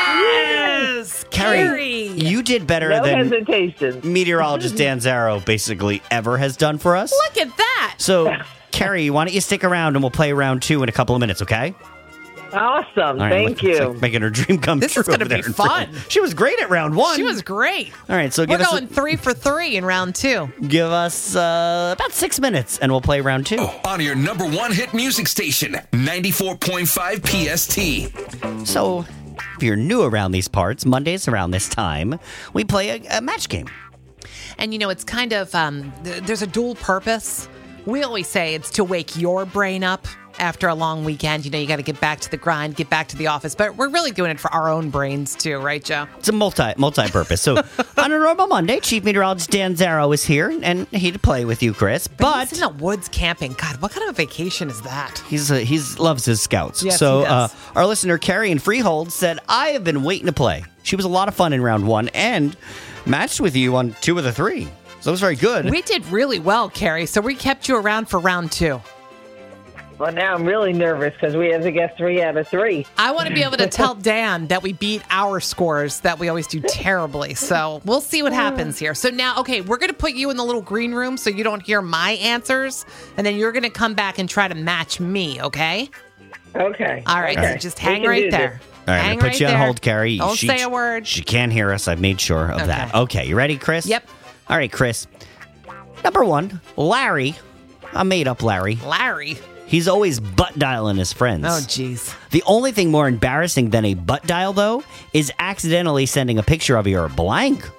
Yes. Carrie, Carrie. you did better No than hesitation. meteorologist Dan Zarrow basically ever has done for us. Look at that. So, Carrie, why don't you stick around and we'll play round two in a couple of minutes, okay? Awesome. All right, Thank look, it's you. like making her dream come This true. is gonna over there be in fun. front. She was great at round one. She was great. All right, so We're give us going three for three in round two. give us uh, about six minutes, and we'll play round two. On your number one hit music station, ninety-four point five P S T. So, if you're new around these parts, Mondays around this time, we play a, a match game. And you know, it's kind of, um, th- there's a dual purpose. We always say it's to wake your brain up after a long weekend. You know, you got to get back to the grind, get back to the office. But we're really doing it for our own brains too, right, Joe? It's a multi multi purpose. So, on a normal Monday, Chief Meteorologist Dan Zarrow is here, and he'd play with you, Chris. But He's in the woods camping. God, what kind of vacation is that? He's uh, he's loves his scouts. Yes, so he does. Uh, our listener Carrie in Freehold said, "I have been waiting to play. She was a lot of fun in round one and matched with you on two of the three. So it was very good." We did really well, Carrie. So we kept you around for round two. Well, now I'm really nervous because we have to get three out of three. I want to be able to tell Dan that we beat our scores, that we always do terribly. So we'll see what happens here. So now, okay, we're going to put you in the little green room so you don't hear my answers. And then you're going to come back and try to match me, okay? Okay. All right, Okay. so just We hang can right do there. this. All right, I'm hang gonna put right you on there. hold, Carrie. Don't She- say a word. She can't hear us. I've made sure of Okay. that. Okay, you ready, Chris? Yep. All right, Chris. Number one, Larry. I made up Larry. Larry. He's always butt dialing his friends. Oh, jeez. The only thing more embarrassing than a butt dial, though, is accidentally sending a picture of your blank.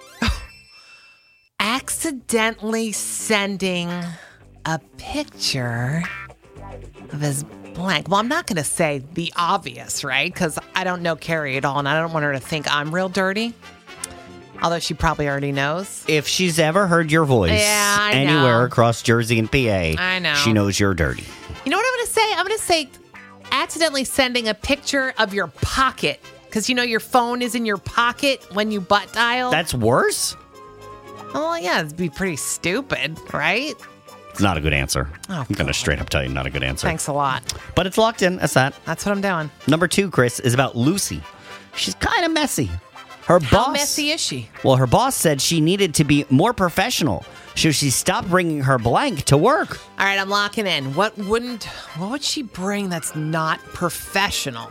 Accidentally sending a picture of his blank. Well, I'm not going to say the obvious, right? Because I don't know Carrie at all, and I don't want her to think I'm real dirty. Although she probably already knows. If she's ever heard your voice Yeah, I anywhere know. across Jersey and P A, I know. she knows you're dirty. You know what I'm going to say? I'm going to say accidentally sending a picture of your pocket. Because you know your phone is in your pocket when you butt dial. That's worse? Oh, yeah, it'd be pretty stupid, right? It's not a good answer. Oh, I'm going to straight up tell you, not a good answer. Thanks a lot. But it's locked in. That's that. That's what I'm doing. Number two, Chris, is about Lucy. She's kind of messy. Her How boss. messy is she? Well, her boss said she needed to be more professional, so she stopped bringing her blank to work. All right, I'm locking in. What wouldn't, what would she bring that's not professional?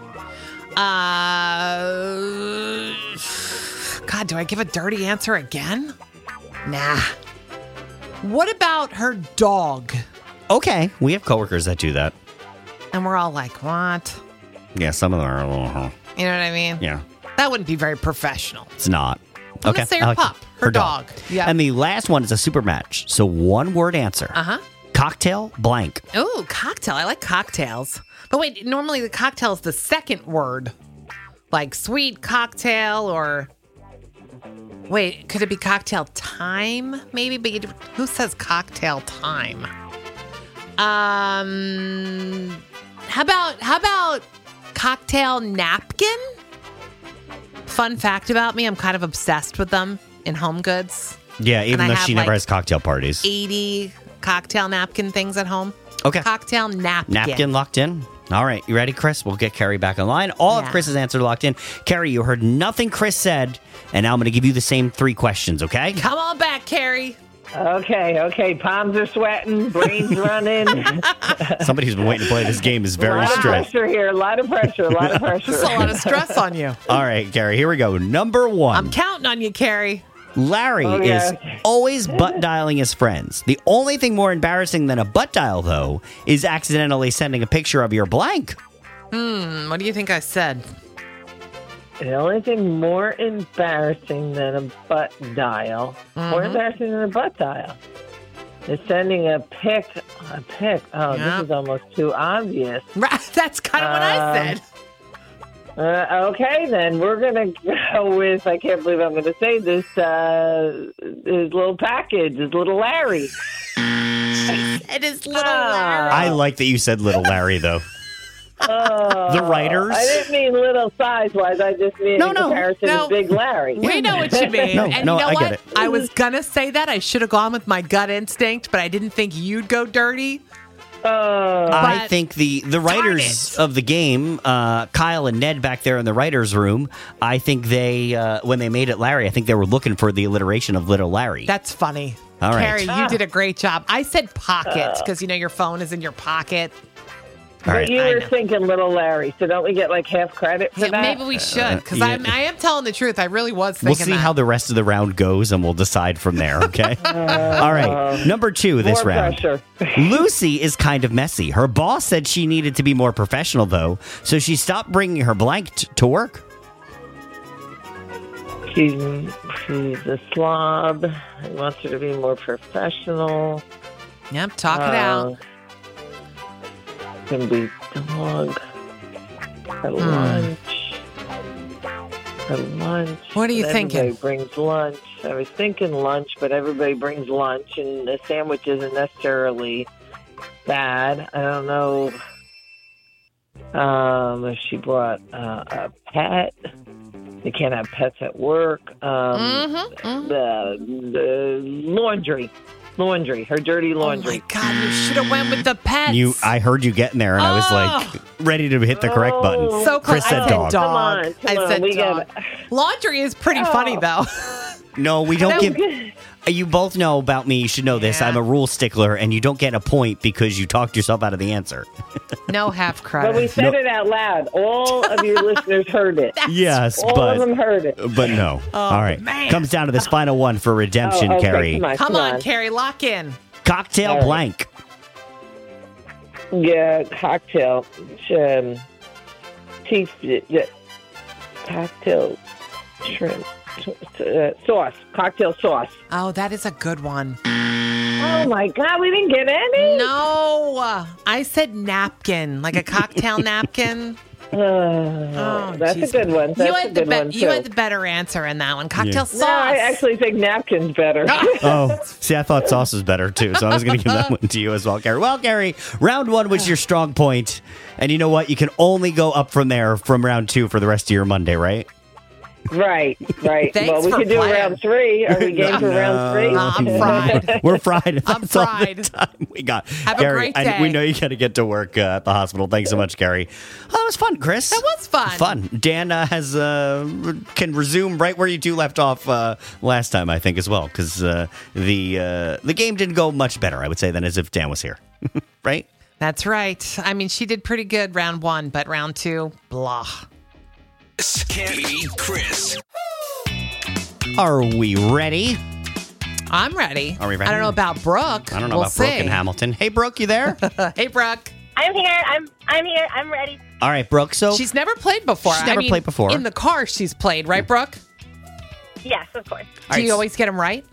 Uh, God, do I give a dirty answer again? Nah. What about her dog? Okay, we have coworkers that do that. And we're all like, what? Yeah, some of them are a little. huh. You know what I mean? Yeah, That wouldn't be very professional. it's not. I'm Okay, gonna say I her like pup, it. her dog. Yeah. And the last one is a super match. So one word answer. Uh huh. Cocktail blank. Oh, cocktail. I like cocktails. But wait, normally the cocktail is the second word. Like sweet cocktail or. Wait, could it be cocktail time? Maybe, but you, who says cocktail time? Um, how about how about cocktail napkin? Fun fact about me: I'm kind of obsessed with them in Home Goods. Yeah, even I though have, she never like, has cocktail parties. eighty cocktail napkin things at home. Okay. Cocktail napkin. Napkin locked in. All right, you ready, Chris? We'll get Carrie back online. All Yeah. of Chris's answers locked in. Carrie, you heard nothing Chris said, and now I'm going to give you the same three questions, okay? Come on back, Carrie. Okay, okay. Palms are sweating, brains running. Somebody who's been waiting to play this game is a very lot stressed. of pressure here. A lot of pressure. A lot of pressure. There's a lot of stress on you. All right, Carrie, here we go. Number one. I'm counting on you, Carrie. Larry Oh, is yeah. always butt dialing his friends. The only thing more embarrassing than a butt dial, though, is accidentally sending a picture of your blank. Hmm, what do you think I said? The only thing more embarrassing than a butt dial, more embarrassing than a butt dial, is sending a pic. A pic. Oh, Yeah. this is almost too obvious. Right, that's kind of what I Um, said. Uh, okay, then we're gonna go with. I can't believe I'm gonna say this. Uh, his little package, his little Larry. It is little Ah. Larry. I like that you said little Larry, though. Oh, The writers? I didn't mean little size wise. I just mean No, in no, comparison no. to Big Larry. We know what you mean. No, and no, you know I what? get it. I was gonna say that. I should have gone with my gut instinct, but I didn't think you'd go dirty. Oh, I But- think the, the writers of the game, uh, Kyle and Ned back there in the writers' room, I think they, uh, when they made it Larry, I think they were looking for the alliteration of Little Larry. That's funny. All right. Carrie, you did a great job. I said pocket because you know your phone is in your pocket. All but right. you I were know. thinking little Larry, so don't we get like half credit for Yeah, that? maybe we should because yeah. I'm I am telling the truth. I really was We'll thinking see that. how the rest of the round goes, and we'll decide from there, okay? All right. Number two this More round. pressure. Lucy is kind of messy. Her boss said she needed to be more professional, though, so she stopped bringing her blank t- to work. She's, she's a slob. He wants her to be more professional. Yep, talk Uh, it out. Can be dog. At lunch. At lunch. What are you And thinking? Everybody brings lunch. I was thinking lunch, but everybody brings lunch, and the sandwich isn't necessarily bad. I don't know um, if she brought uh, a pet. You can't have pets at work. Um, Mhm, mhm. The, the laundry. Laundry. Her dirty laundry. Oh my God, you should have went with the pets. You, I heard you getting there, and I was Oh. like ready to hit the correct button. so close. Chris said I said dog. dog. Come on, come I on, said we dog. gotta- Laundry is pretty funny though. No, we don't No, give. good. You both know about me. You should know this. Yeah. I'm a rule stickler, and you don't get a point because you talked yourself out of the answer. No half But we credit. said No. it out loud. All of your listeners heard it. Yes, All but of them heard it. but no. All right, man. comes down to this final one for redemption, Oh, okay, Carrie. Come on, Come on, Carrie, lock in. Cocktail All right. blank. Yeah, cocktail. Um, tea, yeah, cocktail shrimp. Uh, sauce. Cocktail sauce. Oh, that is a good one. Oh, my God. We didn't get any? No, I said napkin, like a cocktail napkin. Oh, that's geez. a good one. That's you a had the good be- one, you too. had the better answer in that one. Cocktail Yeah. sauce. No, I actually think napkin's better. Oh, see, I thought sauce was better too, so I was going to give that one to you as well, Gary. Well, Gary, round one was your strong point, and you know what? You can only go up from there from round two for the rest of your Monday, right? Right, right. Thanks well, we for could do playing. round three. Are we game for round three? Nah, I'm fried. We're fried. I'm That's all the fried. time we got. Have a Gary, great and we day. know you got to get to work uh, at the hospital. Thanks so much, Gary. Oh, that was fun, Chris. That was fun. Fun. Dan uh, has uh, can resume right where you two left off uh, last time, I think, as well, because uh, the uh, the game didn't go much better, I would say, than as if Dan was here, right? That's right. I mean, she did pretty good round one, but round two, blah. Can't beat Chris. Are we ready? I'm ready. Are we ready? I don't know about Brooke. I don't know we'll about Brooke see. and Hamilton. Hey, Brooke, you there? Hey, Brooke. I'm here. I'm I'm here. I'm ready. All right, Brooke. So She's never played before. She's I never mean, played before. In the car, she's played, right, Brooke? Yes, of course. All Do right, you always get them right?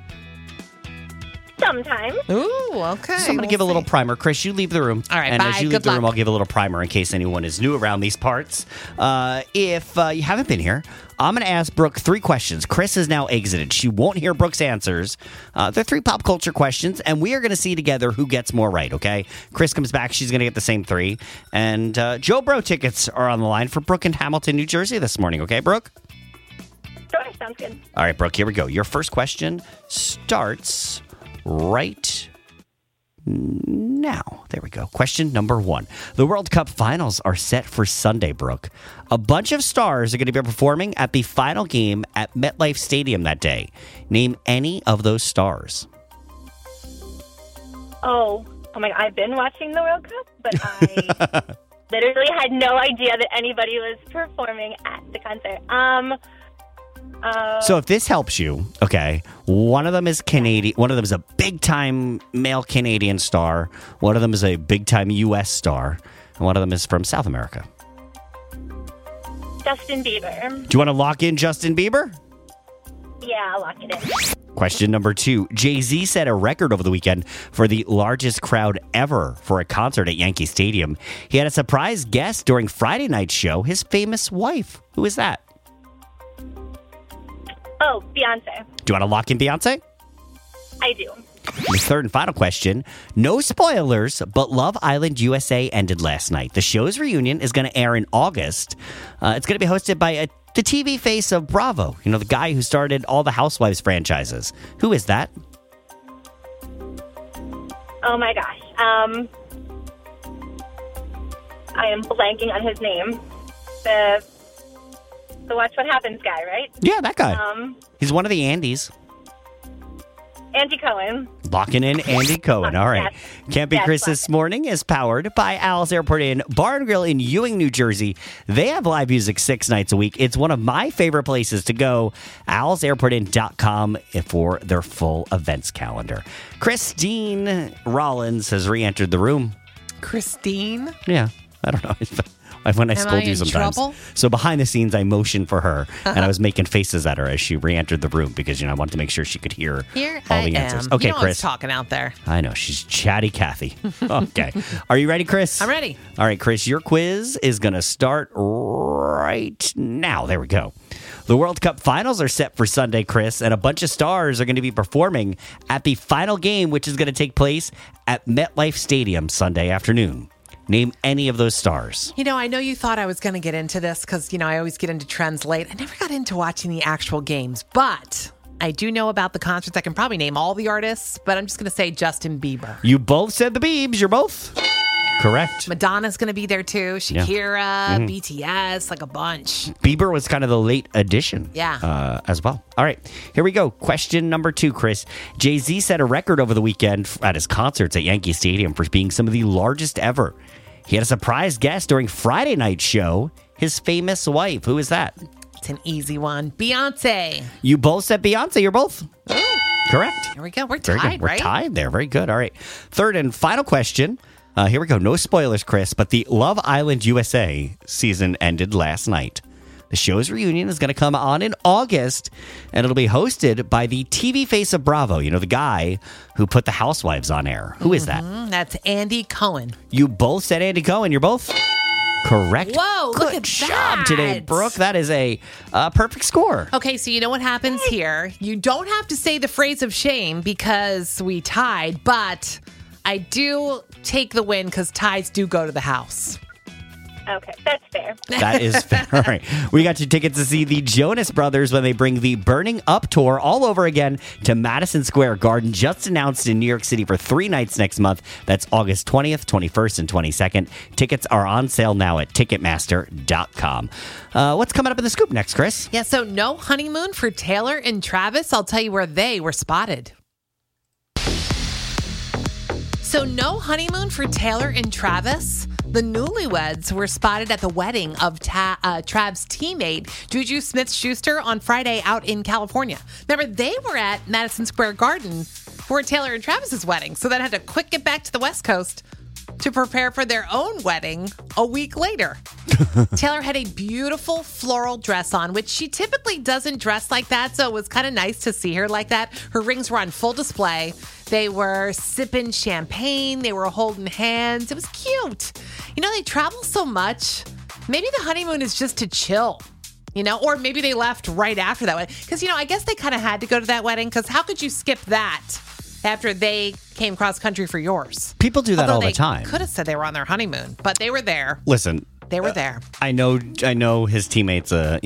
Sometimes. Ooh, okay. So I'm going to we'll give a little see. primer. Chris, you leave the room. All right, And bye. as you leave Good the room, luck. I'll give a little primer in case anyone is new around these parts. Uh, if uh, you haven't been here, I'm going to ask Brooke three questions. Chris has now exited. She won't hear Brooke's answers. Uh, they're three pop culture questions, and we are going to see together who gets more right, okay? Chris comes back. She's going to get the same three. And uh, Joe Bro tickets are on the line for Brooke in Hamilton, New Jersey this morning, okay, Brooke? Sure, sounds good. All right, Brooke, here we go. Your first question starts right now. There we go. Question number one. The World Cup finals are set for Sunday, Brooke. A bunch of stars are going to be performing at the final game at MetLife Stadium that day. Name any of those stars. Oh, oh my! I've been watching the World Cup, but I literally had no idea that anybody was performing at the concert. Um. Uh, So if this helps you, okay, one of them is Canadian. One of them is a big-time male Canadian star. One of them is a big-time U S star. And one of them is from South America. Justin Bieber. Do you want to lock in Justin Bieber? Yeah, I'll lock it in. Question number two. Jay-Z set a record over the weekend for the largest crowd ever for a concert at Yankee Stadium. He had a surprise guest during Friday night's show, his famous wife. Who is that? Oh, Beyonce. Do you want to lock in Beyonce? I do. The third and final question. No spoilers, but Love Island U S A ended last night. The show's reunion is going to air in August. Uh, it's going to be hosted by a, the T V face of Bravo. You know, the guy who started all the Housewives franchises. Who is that? Oh my gosh. Um, I am blanking on his name. The the Watch What Happens guy, right? Yeah, that guy. Um, He's one of the Andys. Andy Cohen. Locking in Andy Cohen. All right. Yes. Can't Be Yes, Chris lock this morning is powered by Al's Airport Inn Bar and Grill in Ewing, New Jersey. They have live music six nights a week. It's one of my favorite places to go. Al's Airport Inn dot com for their full events calendar. Christine Rollins has re-entered the room. Christine? Yeah, I don't know. When I Am scold I you in sometimes. trouble? So behind the scenes, I motioned for her, and I was making faces at her as she re-entered the room because, you know, I wanted to make sure she could hear Here all I the am. answers. Okay, you know Chris. what's talking out there. I know. She's chatty Kathy. Okay. Are you ready, Chris? I'm ready. All right, Chris, your quiz is going to start right now. There we go. The World Cup finals are set for Sunday, Chris, and a bunch of stars are going to be performing at the final game, which is going to take place at MetLife Stadium Sunday afternoon. Name any of those stars. You know, I know you thought I was going to get into this because, you know, I always get into trends late. I never got into watching the actual games, but I do know about the concerts. I can probably name all the artists, but I'm just going to say Justin Bieber. You both said the Biebs. You're both correct. Madonna's going to be there too. Yeah. Shakira, Mhm. B T S, like a bunch. Bieber was kind of the late addition. Yeah. Uh, as well. All right. Here we go. Question number two, Chris. Jay-Z set a record over the weekend at his concerts at Yankee Stadium for being some of the largest ever. He had a surprise guest during Friday night's show, his famous wife. Who is that? It's an easy one. Beyonce. You both said Beyonce. You're both correct. Here we go. We're Very tied, good. We're right? tied there. Very good. All right. Third and final question. Uh, here we go. No spoilers, Chris, but the Love Island U S A season ended last night. The show's reunion is going to come on in August, and it'll be hosted by the T V face of Bravo. You know, the guy who put the Housewives on air. Who is that? Mm, that's Andy Cohen. You both said Andy Cohen. You're both correct. Whoa, Good look at job that. today, Brooke. That is a uh, perfect score. Okay, so you know what happens here? You don't have to say the phrase of shame because we tied, but I do take the win because ties do go to the house. Okay, that's fair. That is fair. All right. We got your tickets to see the Jonas Brothers when they bring the Burning Up tour all over again to Madison Square Garden, just announced in New York City for three nights next month. That's August twentieth, twenty-first, and twenty-second. Tickets are on sale now at Ticketmaster dot com. Uh, what's coming up in the scoop next, Chris? Yeah, so no honeymoon for Taylor and Travis. I'll tell you where they were spotted. So no honeymoon for Taylor and Travis. The newlyweds were spotted at the wedding of Ta- uh, Trav's teammate, Juju Smith-Schuster, on Friday out in California. Remember, they were at Madison Square Garden for Taylor and Travis's wedding, so they had to quick get back to the West Coast to prepare for their own wedding a week later. Taylor had a beautiful floral dress on, which she typically doesn't dress like that, so it was kind of nice to see her like that. Her rings were on full display. They were sipping champagne. They were holding hands. It was cute. You know, they travel so much. Maybe the honeymoon is just to chill, you know, or maybe they left right after that wedding. Because, you know, I guess they kind of had to go to that wedding because how could you skip that after they came cross country for yours? People do that Although all the they time. Could have said they were on their honeymoon, but they were there. Listen, They were there. I know I know his teammate's a, you know,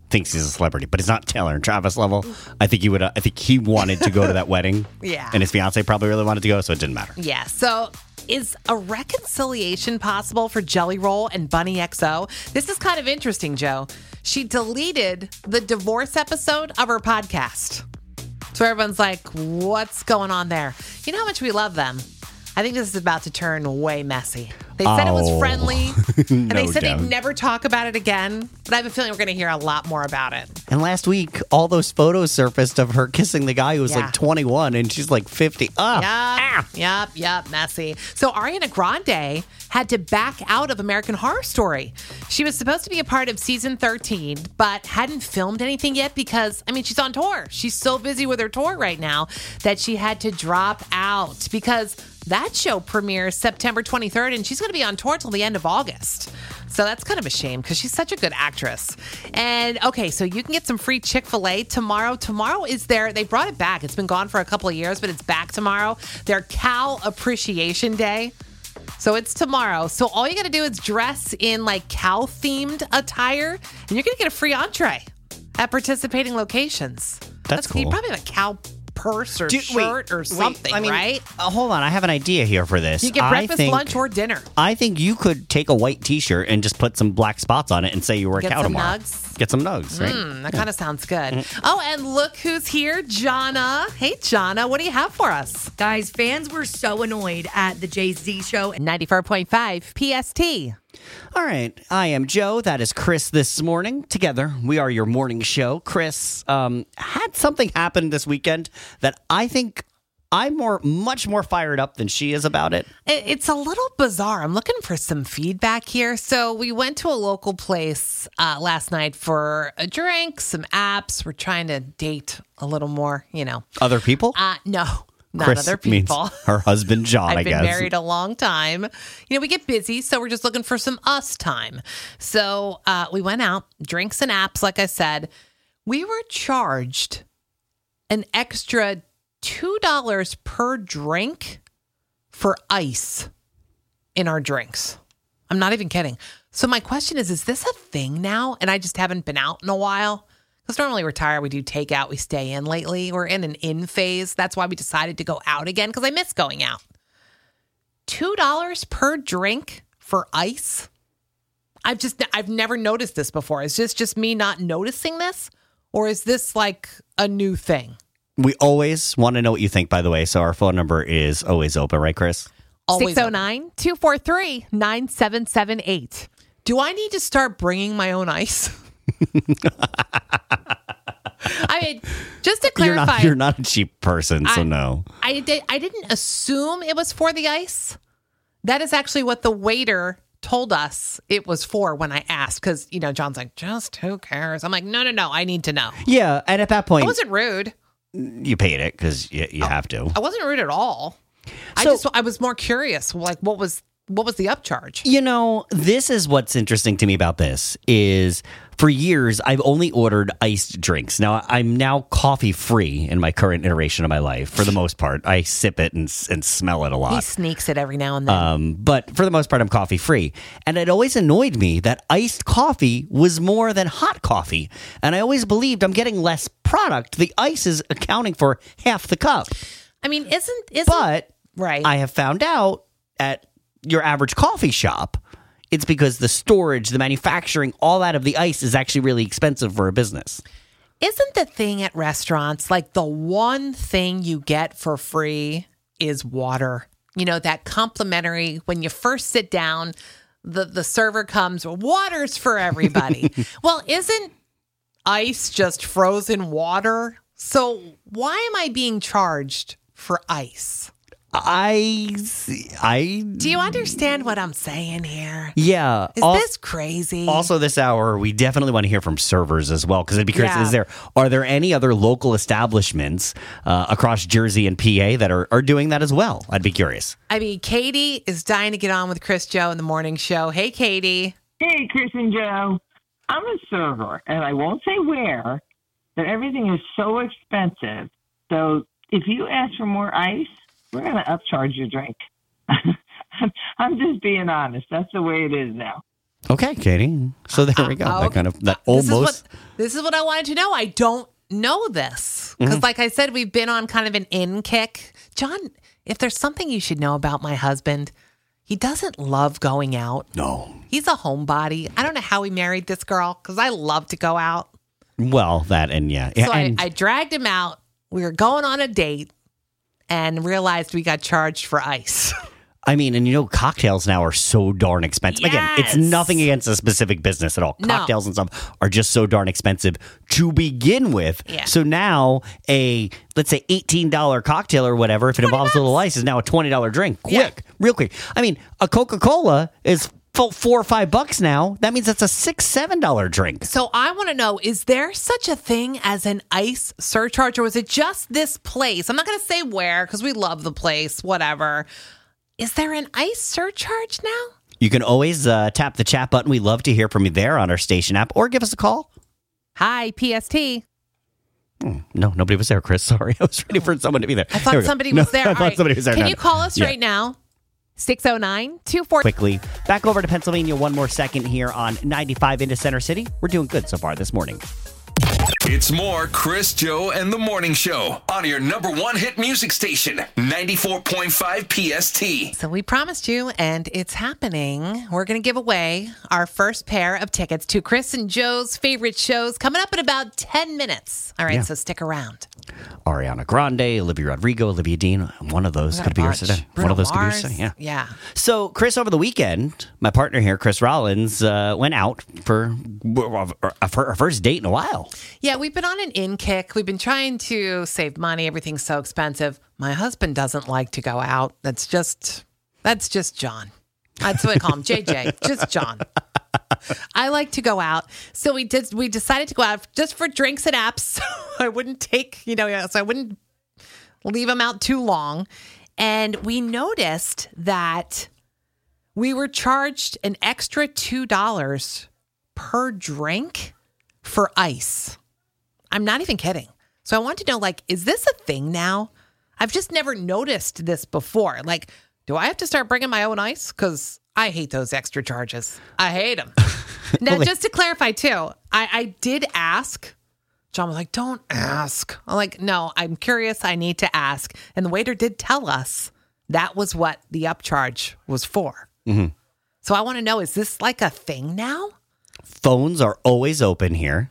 thinks he's a celebrity, but it's not Taylor and Travis level. I think he would. Uh, I think he wanted to go to that wedding. Yeah. And his fiance probably really wanted to go, so it didn't matter. Yeah. So is a reconciliation possible for Jelly Roll and Bunny X O? This is kind of interesting, Joe. She deleted the divorce episode of her podcast. So everyone's like, what's going on there? You know how much we love them. I think this is about to turn way messy. They said it was Oh. friendly, and No they said doubt. they'd never talk about it again. But I have a feeling we're going to hear a lot more about it. And last week, all those photos surfaced of her kissing the guy who was Yeah. like twenty-one, and she's like fifty. Ah, Yep, yep, yep, messy. So Ariana Grande had to back out of American Horror Story. She was supposed to be a part of season thirteen, but hadn't filmed anything yet because, I mean, she's on tour. She's so busy with her tour right now that she had to drop out because that show premieres September twenty-third, and she's going to be on tour till the end of August. So that's kind of a shame because she's such a good actress. And okay, so you can get some free Chick-fil-A tomorrow. Tomorrow is their, they brought it back. It's been gone for a couple of years, but it's back tomorrow. Their Cow Appreciation Day. So it's tomorrow. So all you got to do is dress in like cow themed attire, and you're going to get a free entree at participating locations. That's You cool. probably have a cow purse or Dude, shirt wait, or wait, something, I mean, right? Uh, hold on, I have an idea here for this. You get I breakfast, think, lunch, or dinner. I think you could take a white T-shirt and just put some black spots on it and say you were a Get cow some tomorrow. nugs. Get some nugs, right? Mm, that kind of sounds good. Oh, and look who's here, Jonna. Hey, Jonna, what do you have for us? Guys, fans were so annoyed at the Jay-Z show. ninety-four point five P S T. All right, I am Joe. That is Chris this morning. Together, we are your morning show. Chris um, had something happen this weekend that I think I'm more, much more fired up than she is about it. It- It's a little bizarre. I'm looking for some feedback here. So we went to a local place uh, last night for a drink, some apps. We're trying to date a little more, you know. Other people? Uh, no, not Chris other means people. her husband, John, I've I been guess. married a long time. You know, we get busy, so we're just looking for some us time. So uh, we went out, drinks and apps, like I said. We were charged an extra two dollars per drink for ice in our drinks. I'm not even kidding. So my question is, is this a thing now? And I just haven't been out in a while. Because normally we're tired, we do takeout, we stay in lately. We're in an in phase. That's why we decided to go out again, because I miss going out. two dollars per drink for ice? I've just, I've never noticed this before. Is this just me not noticing this? Or is this like a new thing? We always want to know what you think, by the way. So our phone number is always open, right, Chris? six oh nine, two four three, nine seven seven eight. Do I need to start bringing my own ice? I mean, just to You're clarify, not, you're not a cheap person, so I- no. I, did, I didn't assume it was for the ice. That is actually what the waiter told us it was for when I asked. Because, you know, John's like, just who cares? I'm like, no, no, no, I need to know. Yeah, and at that I point, wasn't rude. you paid it because you, you have to. I wasn't rude at all. I So- just, I was more curious. Like, what was, what was the upcharge? You know, this is what's interesting to me about this is for years, I've only ordered iced drinks. Now, I'm now coffee free in my current iteration of my life. For the most part, I sip it and, and smell it a He lot. sneaks it every now and then. Um, but for the most part, I'm coffee free. And it always annoyed me that iced coffee was more than hot coffee. And I always believed I'm getting less product. The ice is accounting for half the cup. I mean, isn't, isn't, But right. I have found out at your average coffee shop, it's because the storage, the manufacturing, all that of the ice is actually really expensive for a business. Isn't the thing at restaurants like the one thing you get for free is water? You know, that complimentary, when you first sit down, the, the server comes, water's for everybody. Well, isn't ice just frozen water? So why am I being charged for ice? I, I, Do you understand what I'm saying here? yeah. Is Al- this crazy? Also, this hour, we definitely want to hear from servers as well, because it'd be curious, Yeah. is there, are there any other local establishments uh, across Jersey and P A that are, are doing that as well? I'd be curious. I mean, Katie is dying to get on with Chris Joe in the morning show. Hey, Katie. Hey, Chris and Joe. I'm a server, and I won't say where, but everything is so expensive. So if you ask for more ice, we're going to upcharge your drink. I'm just being honest. That's the way it is now. Okay, Katie. So there we go. Uh, That kind of, that This is almost, what- This is what I wanted to know. I don't know this. Because, Mhm. like I said, we've been on kind of an in kick. John, if there's something you should know about my husband, he doesn't love going out. No. He's a homebody. I don't know how he married this girl because I love to go out. Well, that and yeah. So and I, I dragged him out. We were going on a date and realized we got charged for ice. I mean, and you know, cocktails now are so darn expensive. Again, it's Yes. nothing against a specific business at all. No. Cocktails and stuff are just so darn expensive to begin with. Yeah. So now a, let's say, eighteen dollars cocktail or whatever, if it involves a little ice, is now a twenty dollars drink. Quick, real quick. I mean, a Coca-Cola is fo- four or five bucks now. That means that's a six, seven dollars drink. So I want to know, is there such a thing as an ice surcharge or was it just this place? I'm not going to say where because we love the place, whatever. Is there an ice surcharge now? You can always uh, tap the chat button. We love to hear from you there on our station app or give us a call. Hi, P S T. Hmm, no, nobody was there, Chris. Sorry. I was ready for someone to be there. I thought Here we go. somebody No, was there. I All thought right. somebody was there. Can No, you no. call us Yeah. right now? six oh nine, two four Quickly, back over to Pennsylvania one more second here on ninety-five into Center City. We're doing good so far this morning. It's more Chris, Joe, and the Morning Show on your number one hit music station, ninety-four point five P S T. So we promised you, and it's happening. We're going to give away our first pair of tickets to Chris and Joe's favorite shows coming up in about ten minutes. All right, Yeah. so stick around. Ariana Grande, Olivia Rodrigo, Olivia Dean. One of those We got could a be yours bunch. today. Bruno One of those Mars. could be yours today. Yeah. Yeah. So, Chris, over the weekend, my partner here, Chris Rollins, uh, went out for our first date in a while. Yeah, we've been on an in kick. We've been trying to save money. Everything's so expensive. My husband doesn't like to go out. That's just, that's just John. That's what I call him, J J. Just John. I like to go out. So we did. We decided to go out just for drinks and apps. So I wouldn't take, you know, so I wouldn't leave him out too long. And we noticed that we were charged an extra two dollars per drink for ice. I'm not even kidding. So I want to know, like, is this a thing now? I've just never noticed this before. Like, do I have to start bringing my own ice? Because I hate those extra charges. I hate them. Now, Well, they- just to clarify, too, I, I did ask. John was like, don't ask. I'm like, no, I'm curious. I need to ask. And the waiter did tell us that was what the upcharge was for. Mm-hmm. So I want to know, is this like a thing now? Phones are always open here.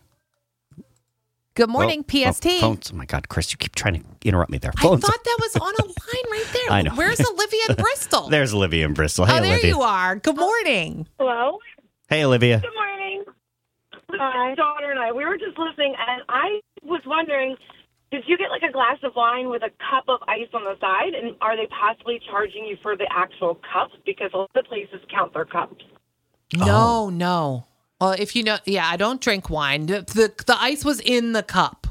Good morning, Oh, P S T. oh, phones. Oh, my God, Chris, you keep trying to interrupt me there. I Phones. thought that was on a line right there. I know. Where's Olivia in Bristol? There's Olivia in Bristol. Hey, oh, there Olivia. you are. Good morning. Hello? Hey, Olivia. Good morning. My daughter and I, we were just listening, and I was wondering, did you get like a glass of wine with a cup of ice on the side, and are they possibly charging you for the actual cup? Because a lot of places count their cups. No, no. Well, if you know, yeah, I don't drink wine. The, the, the ice was in the cup.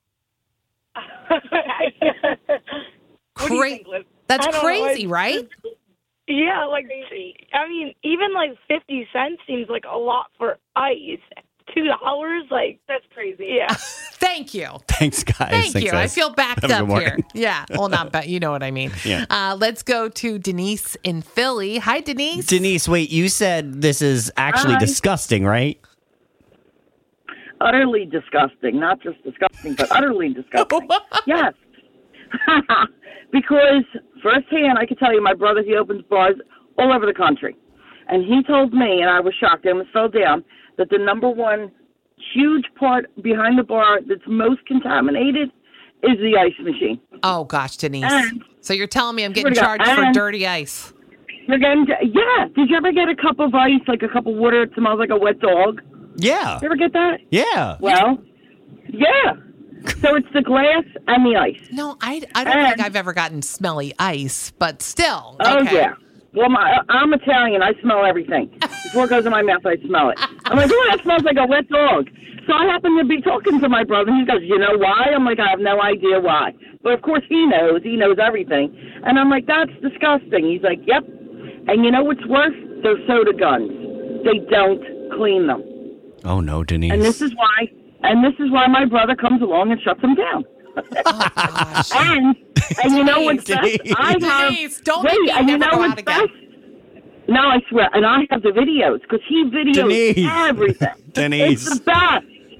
What do you Cra- think, Liz? That's I don't know, crazy, it's- right? Yeah, like, I mean, even like fifty cents seems like a lot for ice. Two dollars, like, That's crazy. yeah. Thank you. Thanks, guys. Thank Thanks, you. I guys. feel backed Have a up good morning. here. Yeah. Well, not bad. You know what I mean. Yeah. Uh, let's go to Denise in Philly. Hi, Denise. Denise, wait, you said this is actually Hi. disgusting, right? Utterly disgusting. Not just disgusting, but utterly disgusting. Yes. Because firsthand, I can tell you, my brother, he opens bars all over the country. And he told me, and I was shocked, I almost fell down, that the number one huge part behind the bar that's most contaminated is the ice machine. Oh, gosh, Denise. And- so you're telling me I'm getting Swear to God, charged for and- dirty ice. You're getting, yeah. Did you ever get a cup of ice, like a cup of water that smells like a wet dog? Yeah. You ever get that? Yeah. Well, yeah. So it's the glass and the ice. No, I, I don't And- think I've ever gotten smelly ice, but still. Oh, okay. yeah. Well, my, I'm Italian. I smell everything. Before it goes in my mouth, I smell it. I'm like, oh, that smells like a wet dog. So I happen to be talking to my brother. He goes, you know why? I'm like, I have no idea why. But, of course, he knows. He knows everything. And I'm like, that's disgusting. He's like, yep. And you know what's worse? They're soda guns. They don't clean them. Oh, no, Denise. And this is why. And this is why my brother comes along and shuts them down. Oh, gosh. And and you know what's best? Denise. I have Denise, don't wait, make me and you never know go out what's again. best? No, I swear, and I have the videos because he videos Denise. everything. Denise. It's the best.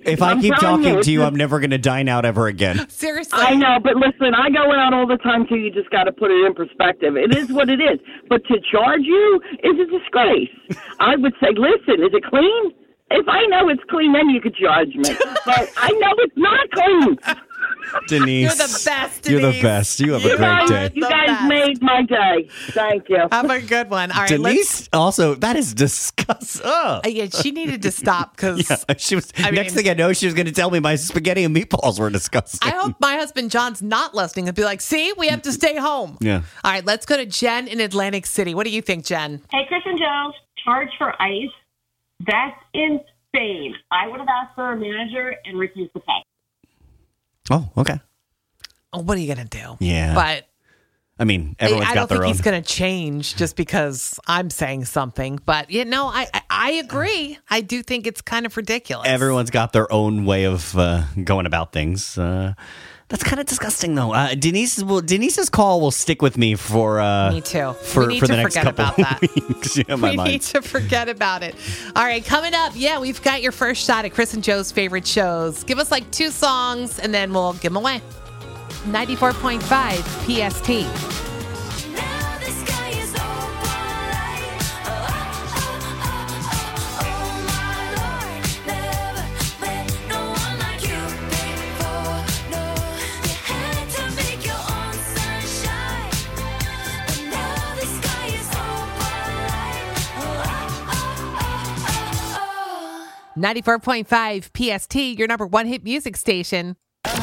If I I'm keep telling talking you, to you, it's I'm never going to dine out ever again. Seriously. I know, but listen, I go out all the time too. You just got to put it in perspective. It is what it is. But to charge you is a disgrace. I would say, listen, is it clean? If I know it's clean, then you could charge me. But I know it's not clean. Denise. You're the best, You're the Denise. best. You have You a great guys- day. You The guys best. made my day. Thank you. Have a good one. All right, Denise, also, that is disgusting. Ugh. let's. Uh, yeah, she needed to stop because Yeah, she was. I next mean- thing I know, she was going to tell me my spaghetti and meatballs were disgusting. I hope my husband John's not listening and be like, see, we have to stay home. Yeah. All right, let's go to Jen in Atlantic City. What do you think, Jen? Hey, Chris and Joe, charge for ice. That's insane. I would have asked for a manager and refused to pay. Oh, okay. Oh, what are you going to do? Yeah. But I mean, everyone's I got don't their think own. he's going to change just because I'm saying something. But, you know, I, I, I agree. I do think it's kind of ridiculous. Everyone's got their own way of uh, going about things. Uh, that's kind of disgusting, though. Uh, Denise will, Denise's call will stick with me for uh, Me too. for, we need for to the next forget couple about that. weeks. Yeah, my we mind. need to forget about it. All right, coming up, yeah, we've got your first shot at Chris and Joe's favorite shows. Give us like two songs, and then we'll give them away. ninety-four point five P S T. Now the sky is opalite. Oh, oh, oh, oh, oh, my Lord. Never met no one like you before. No, you had to make your own sunshine. But now the sky is opalite. Oh, oh, oh, oh, oh, oh. ninety-four point five P S T, your number one hit music station.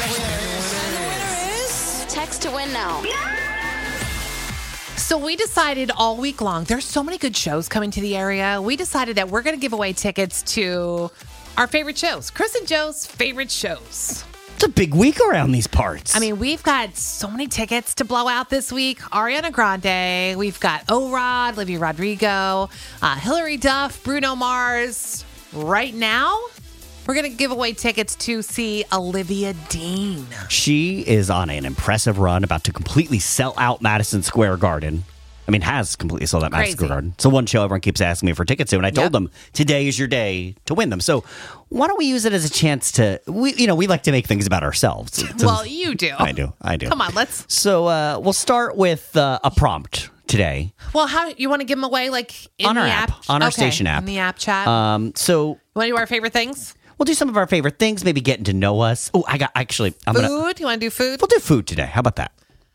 Text to win now. So we decided all week long, there's so many good shows coming to the area. We decided that we're going to give away tickets to our favorite shows, Chris and Joe's favorite shows. It's a big week around these parts. I mean, we've got so many tickets to blow out this week. Ariana Grande, we've got O-Rod, Olivia Rodrigo, uh, Hilary Duff, Bruno Mars. Right now, we're going to give away tickets to see Olivia Dean. she is on an impressive run, about to completely sell out Madison Square Garden. I mean, has completely sold out Madison Crazy. Square Garden. So one show everyone keeps asking me for tickets to, and I told Yep. them today is your day to win them. So why don't we use it as a chance to? We, you know, we like to make things about ourselves. It's- Well, you do. I do, I do. Come on, let's. So uh, we'll start with uh, a prompt today Well, how you want to give them away? Like in on the our app, app, on our Okay, station app, in the app chat. Um, so want to do our favorite things? we'll do some of our favorite things, maybe getting to know us. Oh, I got actually. I'm Food? gonna. You want to do food? We'll do food today. How about that?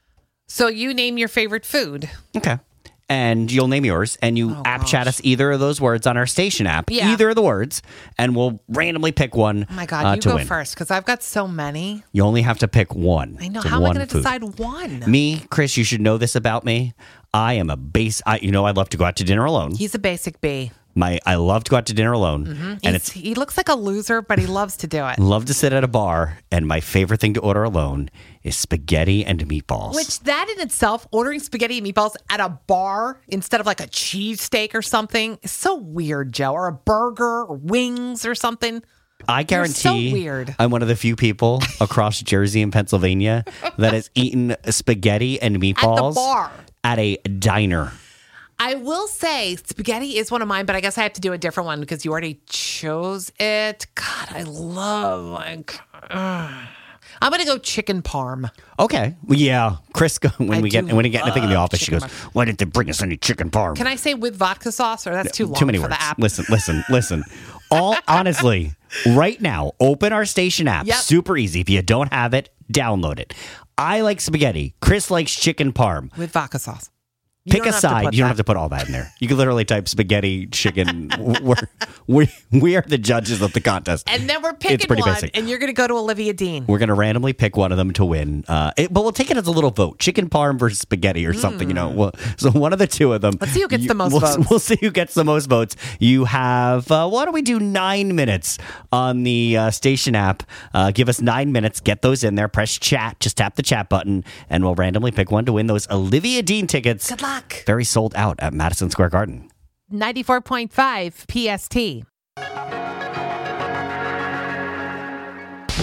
So you name your favorite food. Okay. And you'll name yours, and you Oh, app chat us either of those words on our station app, Yeah. either of the words, and we'll randomly pick one Oh my God, uh, you to go win. first because I've got so many. You only have to pick one. I know. to How am I one going to food. decide one? Me, Chris, you should know this about me. I am a base. I, you know, I love to go out to dinner alone. He's a basic B. My, I love to go out to dinner alone, Mhm. and He's- it's he looks like a loser, but he loves to do it. love to sit at a bar. And my favorite thing to order alone is spaghetti and meatballs. Which that in itself, ordering spaghetti and meatballs at a bar instead of like a cheesesteak or something, is so weird, Joe. Or a burger or wings or something. I You're guarantee so weird. I'm one of the few people across Jersey and Pennsylvania that has eaten spaghetti and meatballs bar. at a diner. I will say spaghetti is one of mine, but I guess I have to do a different one because you already chose it. God, I love like. ugh. I'm gonna go chicken parm. Okay. Well, yeah. Chris, go- when I we get do when we get anything in the love office, she chicken goes, "Why didn't they bring us any chicken parm?" Can I say with vodka sauce, or that's too long Too many for words. the app? Listen, listen, listen. All honestly, right now, open our station app. Yep. Super easy. If you don't have it, download it. I like spaghetti. Chris likes chicken parm. With vodka sauce. You Pick don't a have to side. put You don't that. have to put all that in there. You can literally type spaghetti, chicken. we're, we we are the judges of the contest. And then we're It's picking pretty one, basic. and you're gonna go to Olivia Dean. We're going to randomly pick one of them to win. Uh, it, but we'll take it as a little vote. Chicken parm versus spaghetti or something, you know. Well, so one of the two of them. Let's see who gets you- the most we'll, votes. We'll see who gets the most votes. You have, uh, why don't we do nine minutes on the uh, station app? Uh, give us nine minutes. Get those in there. Press chat. Just tap the chat button, and we'll randomly pick one to win those Olivia Dean tickets. Good luck. Very sold out at Madison Square Garden. ninety-four point five P S T.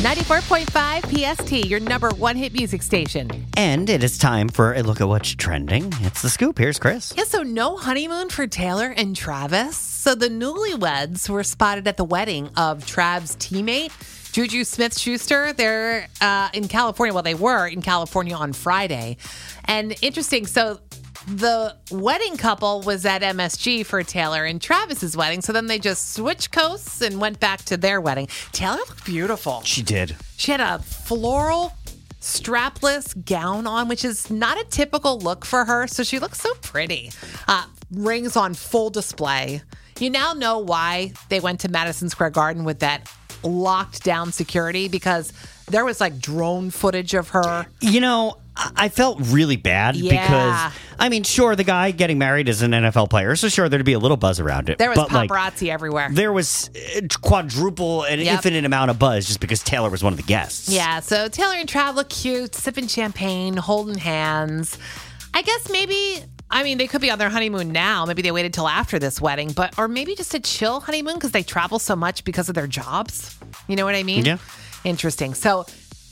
ninety-four point five P S T, your number one hit music station. And it is time for a look at what's trending. It's The Scoop. Here's Chris. Yeah, so no honeymoon for Taylor and Travis. So the newlyweds were spotted at the wedding of Trav's teammate, Juju Smith-Schuster. They're uh, in California. Well, they were in California on Friday. And interesting, so the wedding couple was at M S G for Taylor and Travis's wedding. So then they just switched coasts and went back to their wedding. Taylor looked beautiful. She did. She had a floral strapless gown on, which is not a typical look for her. So she looks so pretty. Uh, rings on full display. You now know why they went to Madison Square Garden with that locked down security, because there was like drone footage of her. You know, I I felt really bad Yeah. because, I mean, sure, the guy getting married is an N F L player, so sure, there'd be a little buzz around it. There was but, like, paparazzi everywhere. there was uh, quadruple and Yep. infinite amount of buzz just because Taylor was one of the guests. Yeah, so Taylor and Trav look cute, sipping champagne, holding hands. I guess maybe, I mean, they could be on their honeymoon now. Maybe they waited till after this wedding, but or maybe just a chill honeymoon because they travel so much because of their jobs. You know what I mean? Yeah. Interesting. So,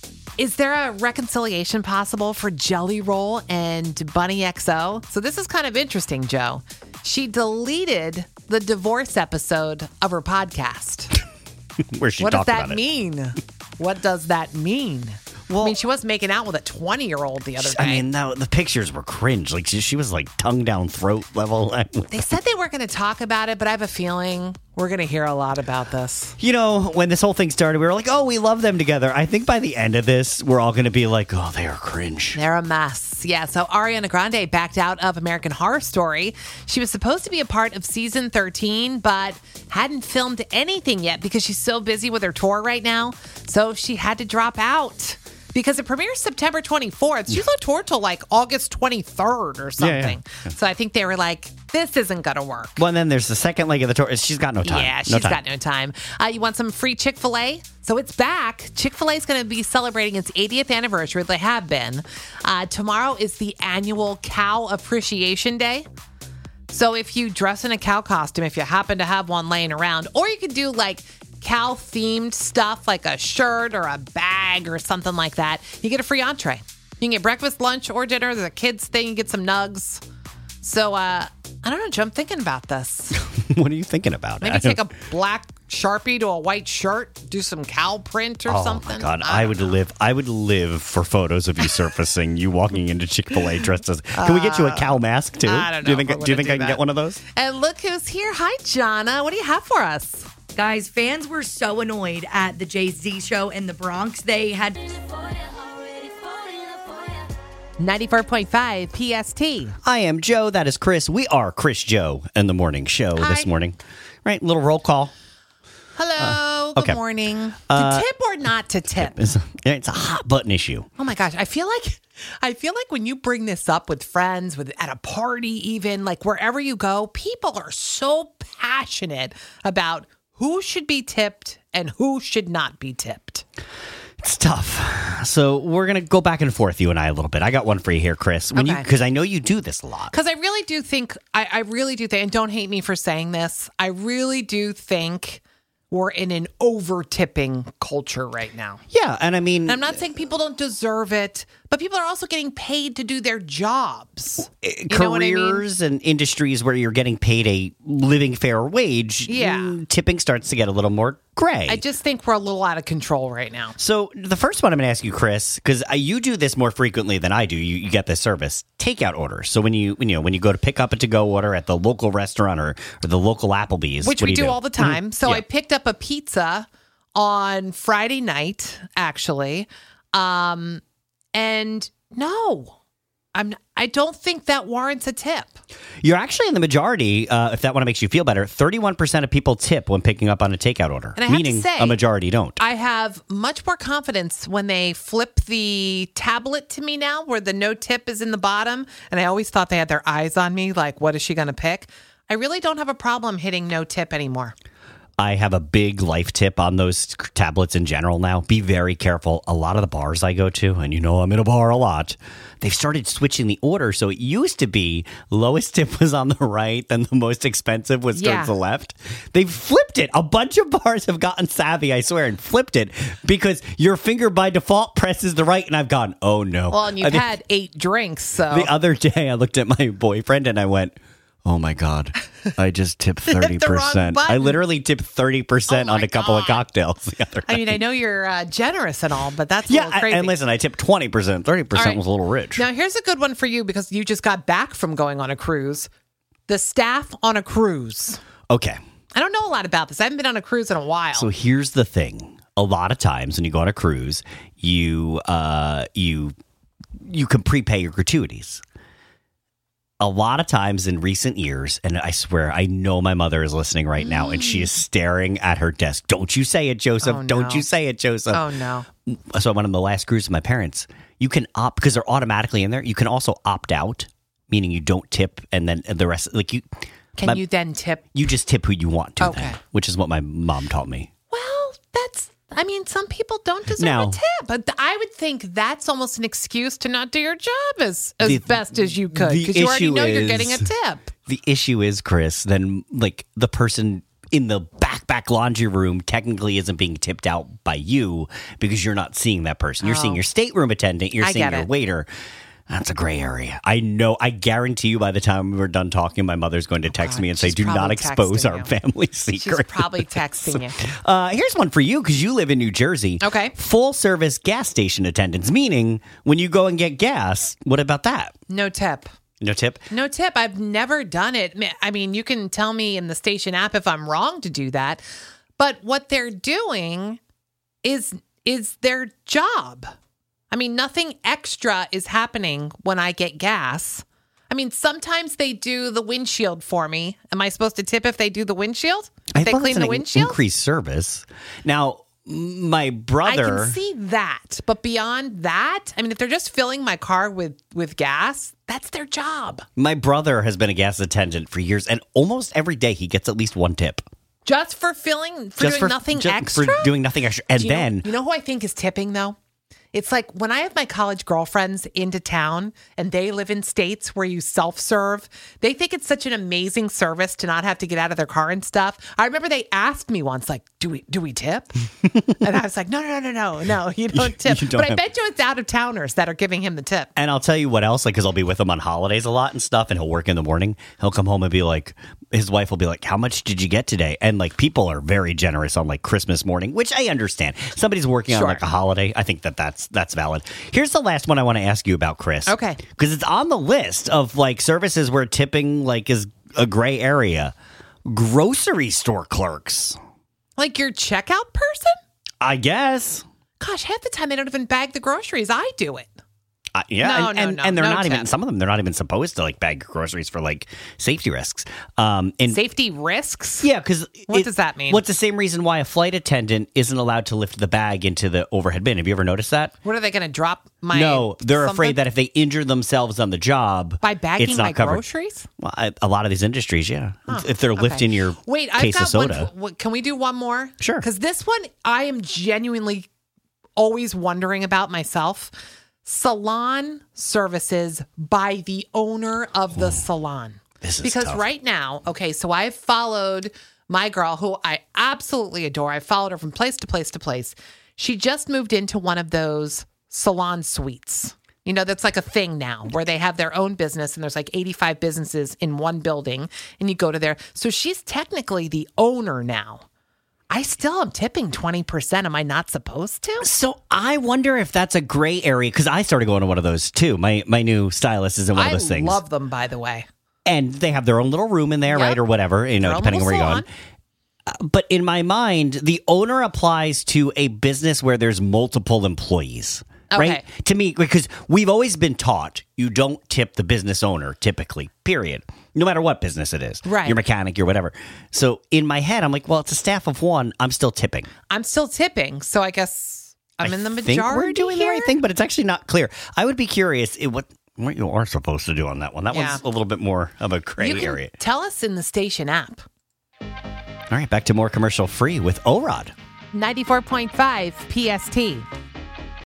is there a reconciliation possible for Jelly Roll and Bunny X O? So this is kind of interesting, Joe. She deleted the divorce episode of her podcast. Where she What does talked that about it. mean? What does that mean? Well, I mean, she was making out with a twenty-year-old the other day. I mean, no, the pictures were cringe. Like, she, she was like tongue down throat level. They said they weren't going to talk about it, but I have a feeling we're going to hear a lot about this. You know, when this whole thing started, we were like, oh, we love them together. I think by the end of this, we're all going to be like, oh, they are cringe. They're a mess. Yeah, so Ariana Grande backed out of American Horror Story. She was supposed to be a part of season thirteen, but hadn't filmed anything yet because she's so busy with her tour right now. So she had to drop out because it premieres September twenty-fourth. She's on tour till like August twenty-third or Yeah, yeah. something. So I think they were like, this isn't going to work. Well, and then there's the second leg of the tour. She's got no time. Yeah, No she's time. got no time. Uh, you want some free Chick-fil-A? So it's back. Chick-fil-A is going to be celebrating its eightieth anniversary. They have been. Uh, tomorrow is the annual Cow Appreciation Day. So if you dress in a cow costume, if you happen to have one laying around, or you could do like cow-themed stuff like a shirt or a bag or something like that, you get a free entree. You can get breakfast, lunch, or dinner. There's a kids thing. You get some nugs. So, uh, I don't know, Joe. I'm thinking about this. What are you thinking about? Maybe I take a don't- black Sharpie to a white shirt, do some cow print or Oh something. my God! I would live. I would live for photos of you surfacing, you walking into Chick-fil-A dressed as. Can we get you a cow mask too? I don't Do you know think? if I Do you wanna think I do can that. get one of those? And look who's here. Hi, Jonna. What do you have for us? Guys, fans were so annoyed at the Jay-Z show in the Bronx. They had ninety-four point five P S T. I am Joe. That is Chris. We are Chris Joe and the morning show Hi. this morning. Right, little roll call. Hello. okay. Good morning. Uh, to tip or not to tip? It's, it's a hot button issue. Oh my gosh. I feel like I feel like when you bring this up with friends, with at a party, even like wherever you go, people are so passionate about who should be tipped and who should not be tipped. It's tough. So we're gonna go back and forth, you and I, a little bit. I got one for you here, Chris. When you Okay. because I know you do this a lot. Because I really do think, I, I really do think, and don't hate me for saying this, I really do think we're in an over tipping culture right now. Yeah, and I mean, And I'm not saying people don't deserve it, but people are also getting paid to do their jobs. You know what I mean? careers and industries where you're getting paid a living fair wage, Yeah. mm, tipping starts to get a little more gray. I just think we're a little out of control right now. So the first one I'm going to ask you, Chris, because you do this more frequently than I do. You, you get this service, takeout orders. So when you when you know when you go to pick up a to-go order at the local restaurant or, or the local Applebee's, Which what we do, do, you all the time. Mhm. So Yeah. I picked up a pizza on Friday night, actually. Um, and no, I'm I don't think that warrants a tip. You're actually in the majority. Uh, if that one makes you feel better, thirty-one percent of people tip when picking up on a takeout order, And I have to meaning say- a majority don't. I have much more confidence when they flip the tablet to me now where the no tip is in the bottom. And I always thought they had their eyes on me, like, what is she going to pick? I really don't have a problem hitting no tip anymore. I have a big life tip on those tablets in general now. Be very careful. A lot of the bars I go to, and you know I'm in a bar a lot, they've started switching the order. So it used to be lowest tip was on the right, then the most expensive was Yeah. towards the left. They've flipped it. A bunch of bars have gotten savvy, I swear, and flipped it because your finger by default presses the right, and I've gone, oh no. Well, and you've I think had eight drinks, so. the other day I looked at my boyfriend and I went, oh my God, I just tipped thirty the wrong percent. button. I literally tipped thirty percent Oh on my a couple of God. cocktails the other I mean, I night. know you're uh, generous and all, but that's a Yeah, little crazy. and listen, I tipped twenty percent. thirty percent All right. was a little rich. Now, here's a good one for you because you just got back from going on a cruise. The staff on a cruise. Okay, I don't know a lot about this. I haven't been on a cruise in a while. so here's the thing. A lot of times when you go on a cruise, you uh, you you can prepay your gratuities. A lot of times in recent years, and I swear, I know my mother is listening right now, and she is staring at her desk. Don't you say it, Joseph. Oh, Don't no. you say it, Joseph. oh, no. So I went on the last cruise with my parents. You can opt, because they're automatically in there, you can also opt out, meaning you don't tip, and then the rest, like you, Can my- you then tip? you just tip who you want to, Okay. then, which is what my mom taught me. Well, that's, I mean, some people don't deserve Now- a tip, but I would think that's almost an excuse to not do your job as, as The- best as you could the because you already issue know you're is- getting a tip. The issue is, Chris, then like the person in the back back laundry room technically isn't being tipped out by you because you're not seeing that person. You're seeing Oh. your stateroom attendant. You're I seeing get your it. waiter. That's a gray area. I know. I guarantee you by the time we were done talking, my mother's going to text Oh, God, me and say, she's do not probably expose texting our you. family secret. She's probably texting you. Uh, here's one for you because you live in New Jersey. Okay. Full service gas station attendants, meaning when you go and get gas, what about that? No tip. No tip? No tip. I've never done it. I mean, you can tell me in the station app if I'm wrong to do that. But what they're doing is is their job. I mean, nothing extra is happening when I get gas. I mean, sometimes they do the windshield for me. Am I supposed to tip if they do the windshield? If I they thought clean it's the an windshield? increased service. Now, my I brother. can see that. But beyond that, I mean, if they're just filling my car with, with gas, that's their job. My brother has been a gas attendant for years, and almost every day he gets at least one tip. Just for filling, for Just doing nothing just extra? For doing nothing extra. And Do you know- then, you know who I think is tipping though? It's like when I have my college girlfriends into town and they live in states where you self-serve, they think it's such an amazing service to not have to get out of their car and stuff. I remember they asked me once, like, do we do we tip? And I was like, no, no, no, no, no, no, you don't tip. You don't but I have- bet you it's out-of-towners that are giving him the tip. and I'll tell you what else, like, because I'll be with him on holidays a lot and stuff, and he'll work in the morning. He'll come home and be like, his wife will be like, how much did you get today? And like, people are very generous on like Christmas morning, which I understand. Somebody's working on Sure. like a holiday. I think that that's, that's valid. Here's the last one I want to ask you about, Chris. Okay. Because it's on the list of like services where tipping like is a gray area. Grocery store clerks. Like your checkout person? I guess. Gosh, half the time they don't even bag the groceries. I do it. Uh, yeah, No, and, no, and, no, and they're no not even tip. some of them. They're not even supposed to like bag your groceries for like safety risks. Um, and Safety risks? yeah, because What does that mean? What's the same reason why a flight attendant isn't allowed to lift the bag into the overhead bin? Have you ever noticed that? What are they going to drop my no, they're something? afraid that if they injure themselves on the job By bagging it's not my covered. groceries? Well, I, a lot of these industries, yeah. Huh, If they're okay. lifting your Wait, I've case got of soda, one. what- Can we do one more? Sure. Because this one, I am genuinely always wondering about myself. Salon services by the owner of the salon. This is because tough. right now, okay, so I've followed my girl who I absolutely adore. I've followed her from place to place to place. She just moved into one of those salon suites. You know, that's like a thing now where they have their own business and there's like eighty-five businesses in one building and you go to there. So she's technically the owner now. I still am tipping twenty percent. Am I not supposed to? So I wonder if that's a gray area because I started going to one of those too. My my new stylist is in one I of those things, love them, by the way. and they have their own little room in there, Yep. right, or whatever, you know, Their own depending on where little you're going. Uh, But in my mind, the owner applies to a business where there's multiple employees. Right? Okay. To me, because we've always been taught you don't tip the business owner typically, period. No matter what business it is. Right. Your mechanic, your whatever. So in my head, I'm like, well, it's a staff of one. I'm still tipping. I'm still tipping, so I guess I'm in the I majority. think we're doing here? the right thing, but it's actually not clear. I would be curious it, what what you are supposed to do on that one. That Yeah. one's a little bit more of a gray You can area. tell us in the station app. All right, back to more commercial free with O-Rod. ninety-four point five P S T.